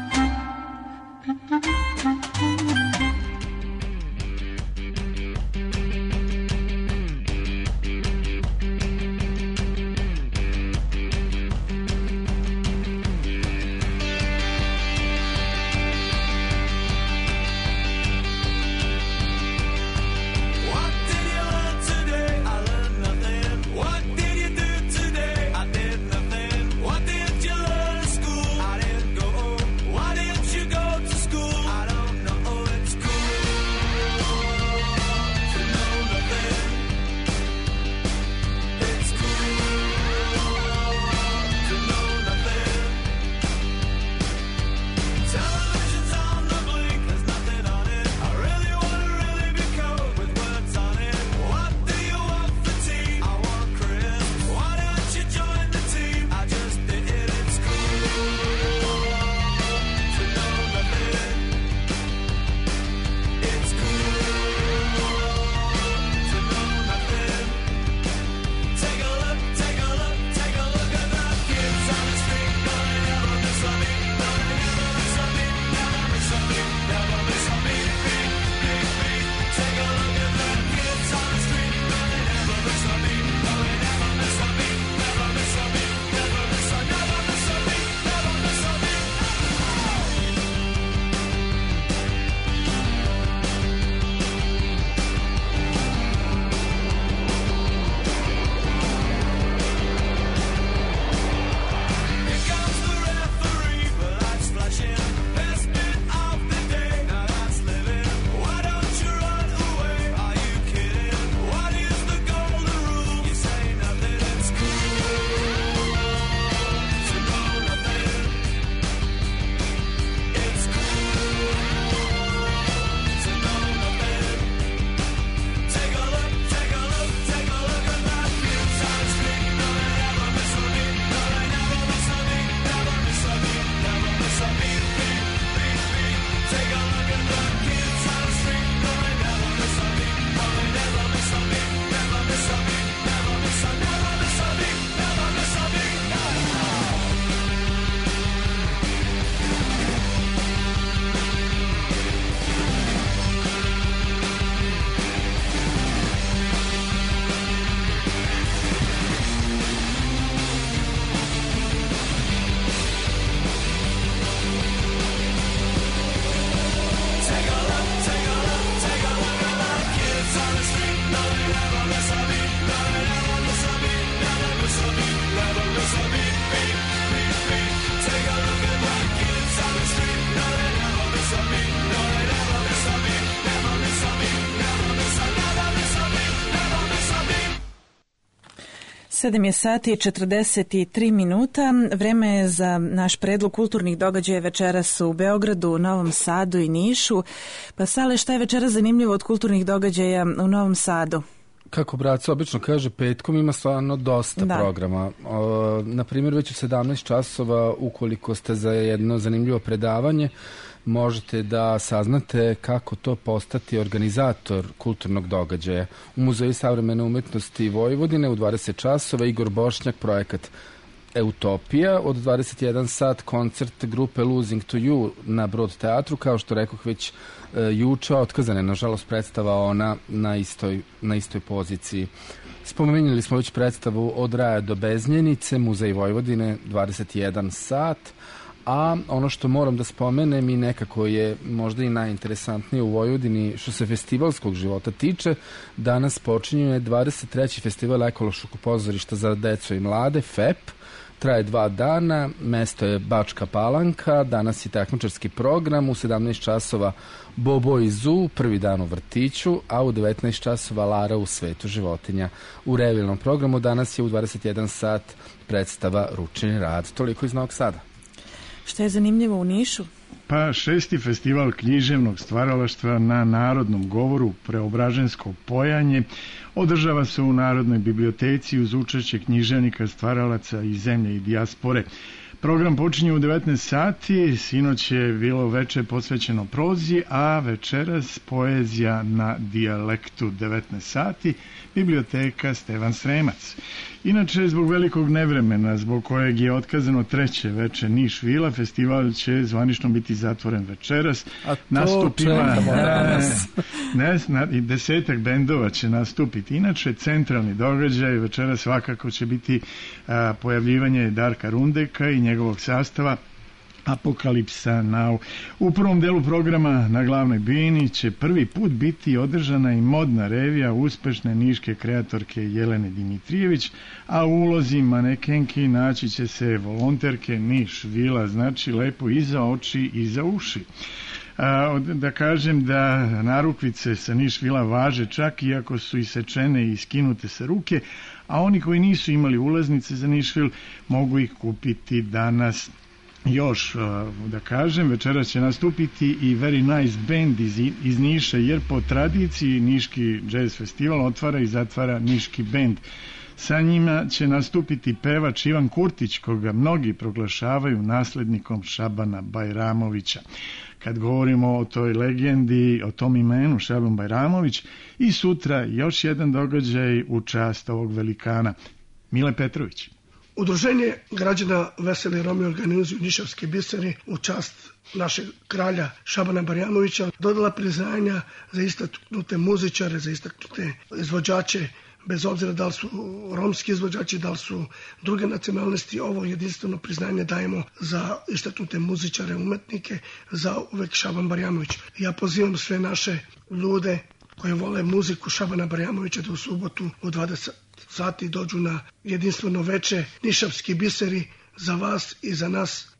Speaker 2: sedam je sati i četrdeset tri minuta. Vreme je za naš predlog kulturnih događaja večeras u Beogradu, Novom Sadu i Nišu. Pa Sale, šta je večeras zanimljivo od kulturnih događaja u Novom Sadu?
Speaker 6: Kako braco obično kaže, petkom ima stvarno dosta da. programa. O, na primjer, već u sedamnaest časova, ukoliko ste za jedno zanimljivo predavanje, možete da saznate kako to postati organizator kulturnog događaja. U Muzeju savremene umetnosti Vojvodine u dvadeset časova Igor Bošnjak, projekat Utopija, od dvadeset jedan sat koncert grupe Losing to You na Brod teatru, kao što rekoh već e, juče, otkazana je nažalost predstava ona na istoj, na istoj poziciji. Spomenuli smo već predstavu Od raja do Beznjenice, Muzej Vojvodine, dvadeset jedan sat, a ono što moram da spomenem i nekako je možda i najinteresantnije u Vojvodini što se festivalskog života tiče, danas počinje dvadeset treći festival ekološkog pozorišta za decu i mlade, F E P, traje dva dana, mesto je Bačka Palanka, danas je takmičarski program, u sedamnaest časova Bobo i Zu, prvi dan u vrtiću, a u devetnaest časova Lara u svetu životinja. U revilnom programu danas je u dvadeset jedan sat predstava Ručni rad. Toliko iz Novog Sada.
Speaker 2: Šta je zanimljivo u Nišu?
Speaker 5: Pa šesti festival književnog stvaralaštva na narodnom govoru Preobražensko pojanje održava se u Narodnoj biblioteci uz učešće književnika stvaralaca iz zemlje i dijaspore. Program počinje u devetnaest sati, sinoć je bilo veče posvećeno prozi, a večeras poezija na dijalektu devetnaest sati, biblioteka Stevan Sremac. Inače, zbog velikog nevremena, zbog kojeg je otkazano treće veče Niš Vila, festival će zvanično biti zatvoren večeras.
Speaker 6: A to
Speaker 5: Nastupima,
Speaker 6: čekamo danas.
Speaker 5: Ne, na, i desetak bendova će nastupiti. Inače, centralni događaj večeras svakako će biti a, pojavljivanje Darka Rundeka i njegovog sastava Apokalipsa Now. U prvom delu programa na glavnoj bini će prvi put biti održana i modna revija uspešne niške kreatorke Jelene Dimitrijević, a u ulozi manekenki naći će se volonterke Niš Vila, znači lepo i za oči i za uši. A, da kažem da narukvice sa Niš Vila važe čak i ako su isečene i skinute sa ruke, a oni koji nisu imali ulaznice za Nišvil mogu ih kupiti danas. Još, da kažem, večera će nastupiti i Very Nice Band iz, iz Niša, jer po tradiciji Niški jazz festival otvara i zatvara Niški band. Sa njima će nastupiti pevač Ivan Kurtić, koga mnogi proglašavaju naslednikom Šabana Bajramovića. Kad govorimo o toj legendi, o tom imenu Šaban Bajramović, i sutra još jedan događaj u čast ovog velikana. Mile Petrović.
Speaker 17: Udruženje građana Veseli Romi organizuju Nišavski biseri u čast našeg kralja Šabana Bajramovića, dodala priznanja za istaknute muzičare, za istaknute izvođače, bez obzira da li su romski izvođači, da li su druge nacionalnosti. Ovo jedinstveno priznanje dajemo za istaknute muzičare, umetnike, za uvek Šaban Bajramović. Ja pozivam sve naše ljude koji vole muziku Šabana Bajramovića da u subotu u dvadeset sati dođu na jedinstveno veče Nišavski biseri za vas i za nas.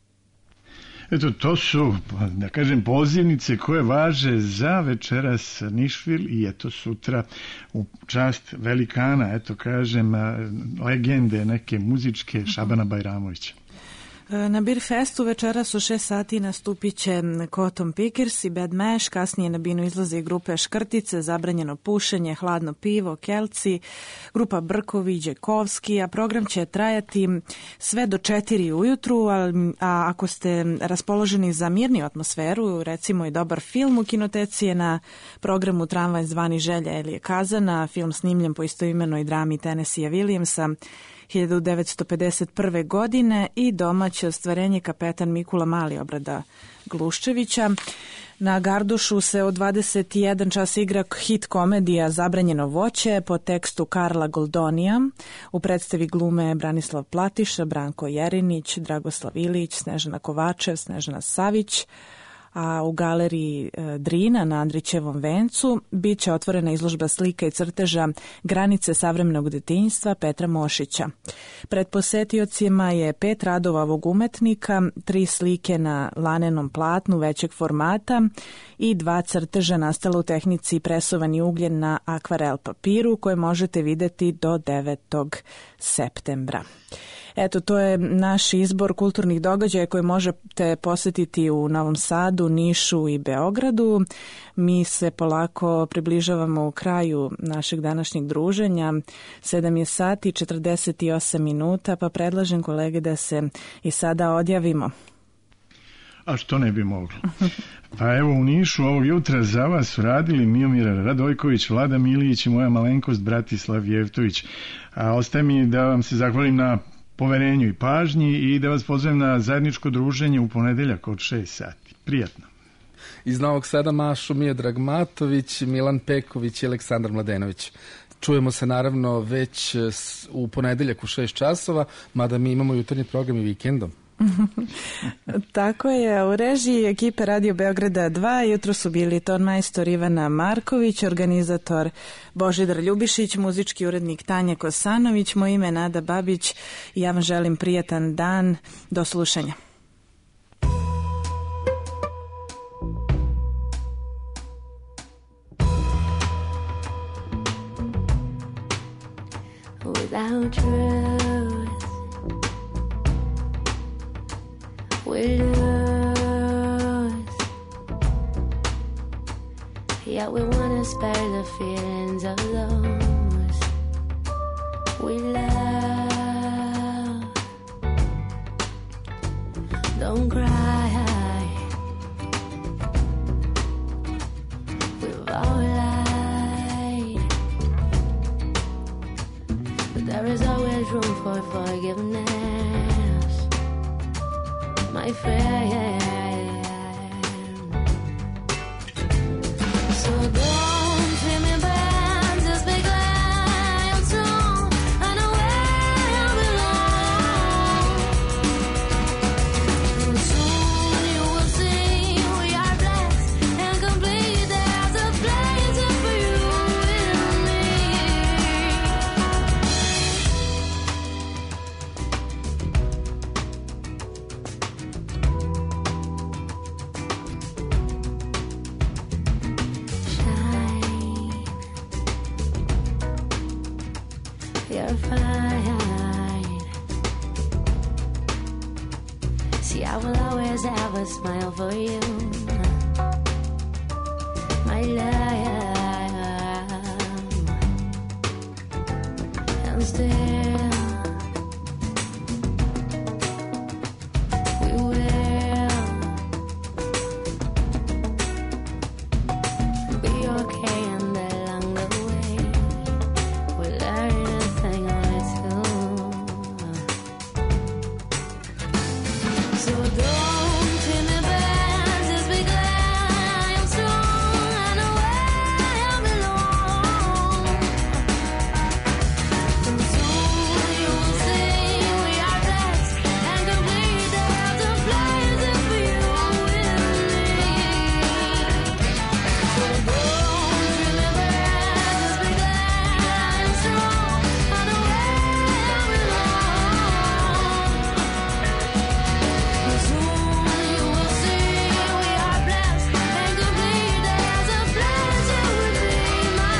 Speaker 5: Eto, to su, da kažem, pozivnice koje važe za večeras Nišvil i eto sutra u čast velikana, eto kažem, legende neke muzičke Šabana Bajramovića.
Speaker 2: Na Beer Festu večeras u šest sati nastupit će Cotton Pickers i Bad Mash, kasnije na binu izlaze grupe Škrtice, Zabranjeno pušenje, Hladno pivo, Kelci, grupa Brkovi, Đekovski, a program će trajati sve do četiri ujutru, a, a ako ste raspoloženi za mirniju atmosferu, recimo i dobar film, u kinoteci je na programu Tramvaj zvani Želja Elije Kazana, film snimljen po istoimenoj drami Tennessee Williamsa hiljadu devetsto pedeset prve. godine i domaće ostvarenje Kapetan Mikula Mali obrada Gluščevića. Na Gardušu se od dvadeset jedan čas igra hit komedija Zabranjeno voće po tekstu Karla Goldonija. U predstavi glume Branislav Platiša, Branko Jerinić, Dragoslav Ilić, Snežana Kovačev, Snežana Savić, a u galeriji Drina na Andrićevom vencu bit će otvorena izložba slika i crteža Granice savremenog detinjstva Petra Mošića. Pred posetiocima je pet radova ovog umetnika, tri slike na lanenom platnu većeg formata i dva crteža nastala u tehnici presovani ugljen na akvarel papiru koje možete videti do devetog septembra. Eto, to je naš izbor kulturnih događaja koje možete posetiti u Novom Sadu, Nišu i Beogradu. Mi se polako približavamo u kraju našeg današnjeg druženja. sedam je sati i četrdeset osam minuta, pa predlažem kolege da se i sada odjavimo.
Speaker 5: A što ne bi moglo? Pa evo u Nišu ovog jutra za vas su radili Miomir Radojković, Vlada Milijić i moja malenkost Bratislav Jevtović. A ostaje mi da vam se zahvalim na poverenju i pažnji i da vas pozovem na zajedničko druženje u ponedeljak od šest sati. Prijatno.
Speaker 6: Iz Novog Sada mašu Miodrag Matović, Milan Peković i Aleksandar Mladenović. Čujemo se naravno već u ponedeljak u šest časova, mada mi imamo jutarnji program i vikendom.
Speaker 2: Tako je, u režiji ekipe Radio Beograda dva jutro su bili tonmajstor Ivana Marković, organizator Božidar Ljubišić, muzički urednik Tanja Kosanović, moje ime Nada Babić i ja vam želim prijatan dan, do slušanja.
Speaker 18: Without truth we lose, yet we wanna spare the feelings of those we love. for forgiveness, my friend. So don't treat me bad, just be glad I am strong. I know where I belong. And soon you will see we are blessed and complete. There's a place for you and me. You're fine. See, I will always have a smile for you, my love. And still, we will be okay, and along the way we'll learn a thing or two. So don't treat me bad, just be glad I am strong. I know where I belong. And soon you will see we are blessed and complete. There's a place for you and me. So don't treat me bad, just be glad I am strong. I know where I belong. And soon you will see we are blessed and complete. There's a place you will be, my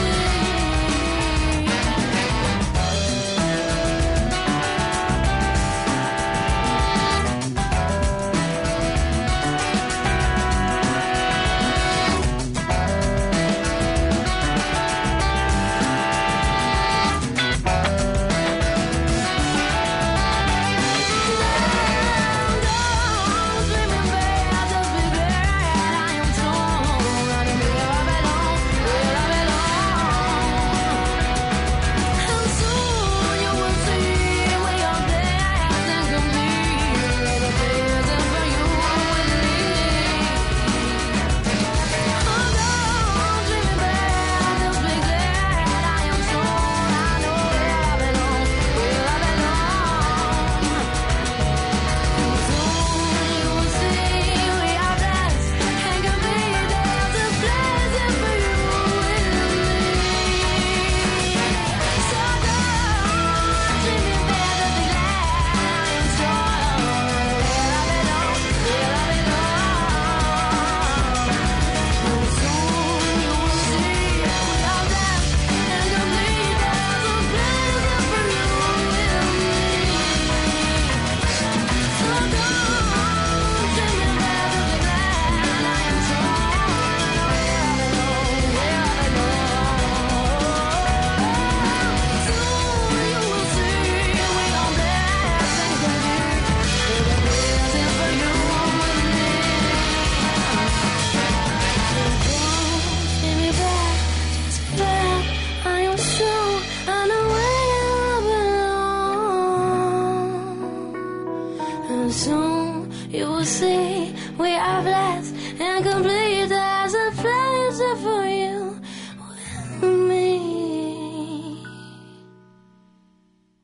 Speaker 18: Soon you will see we are blessed and complete. There's a place for you.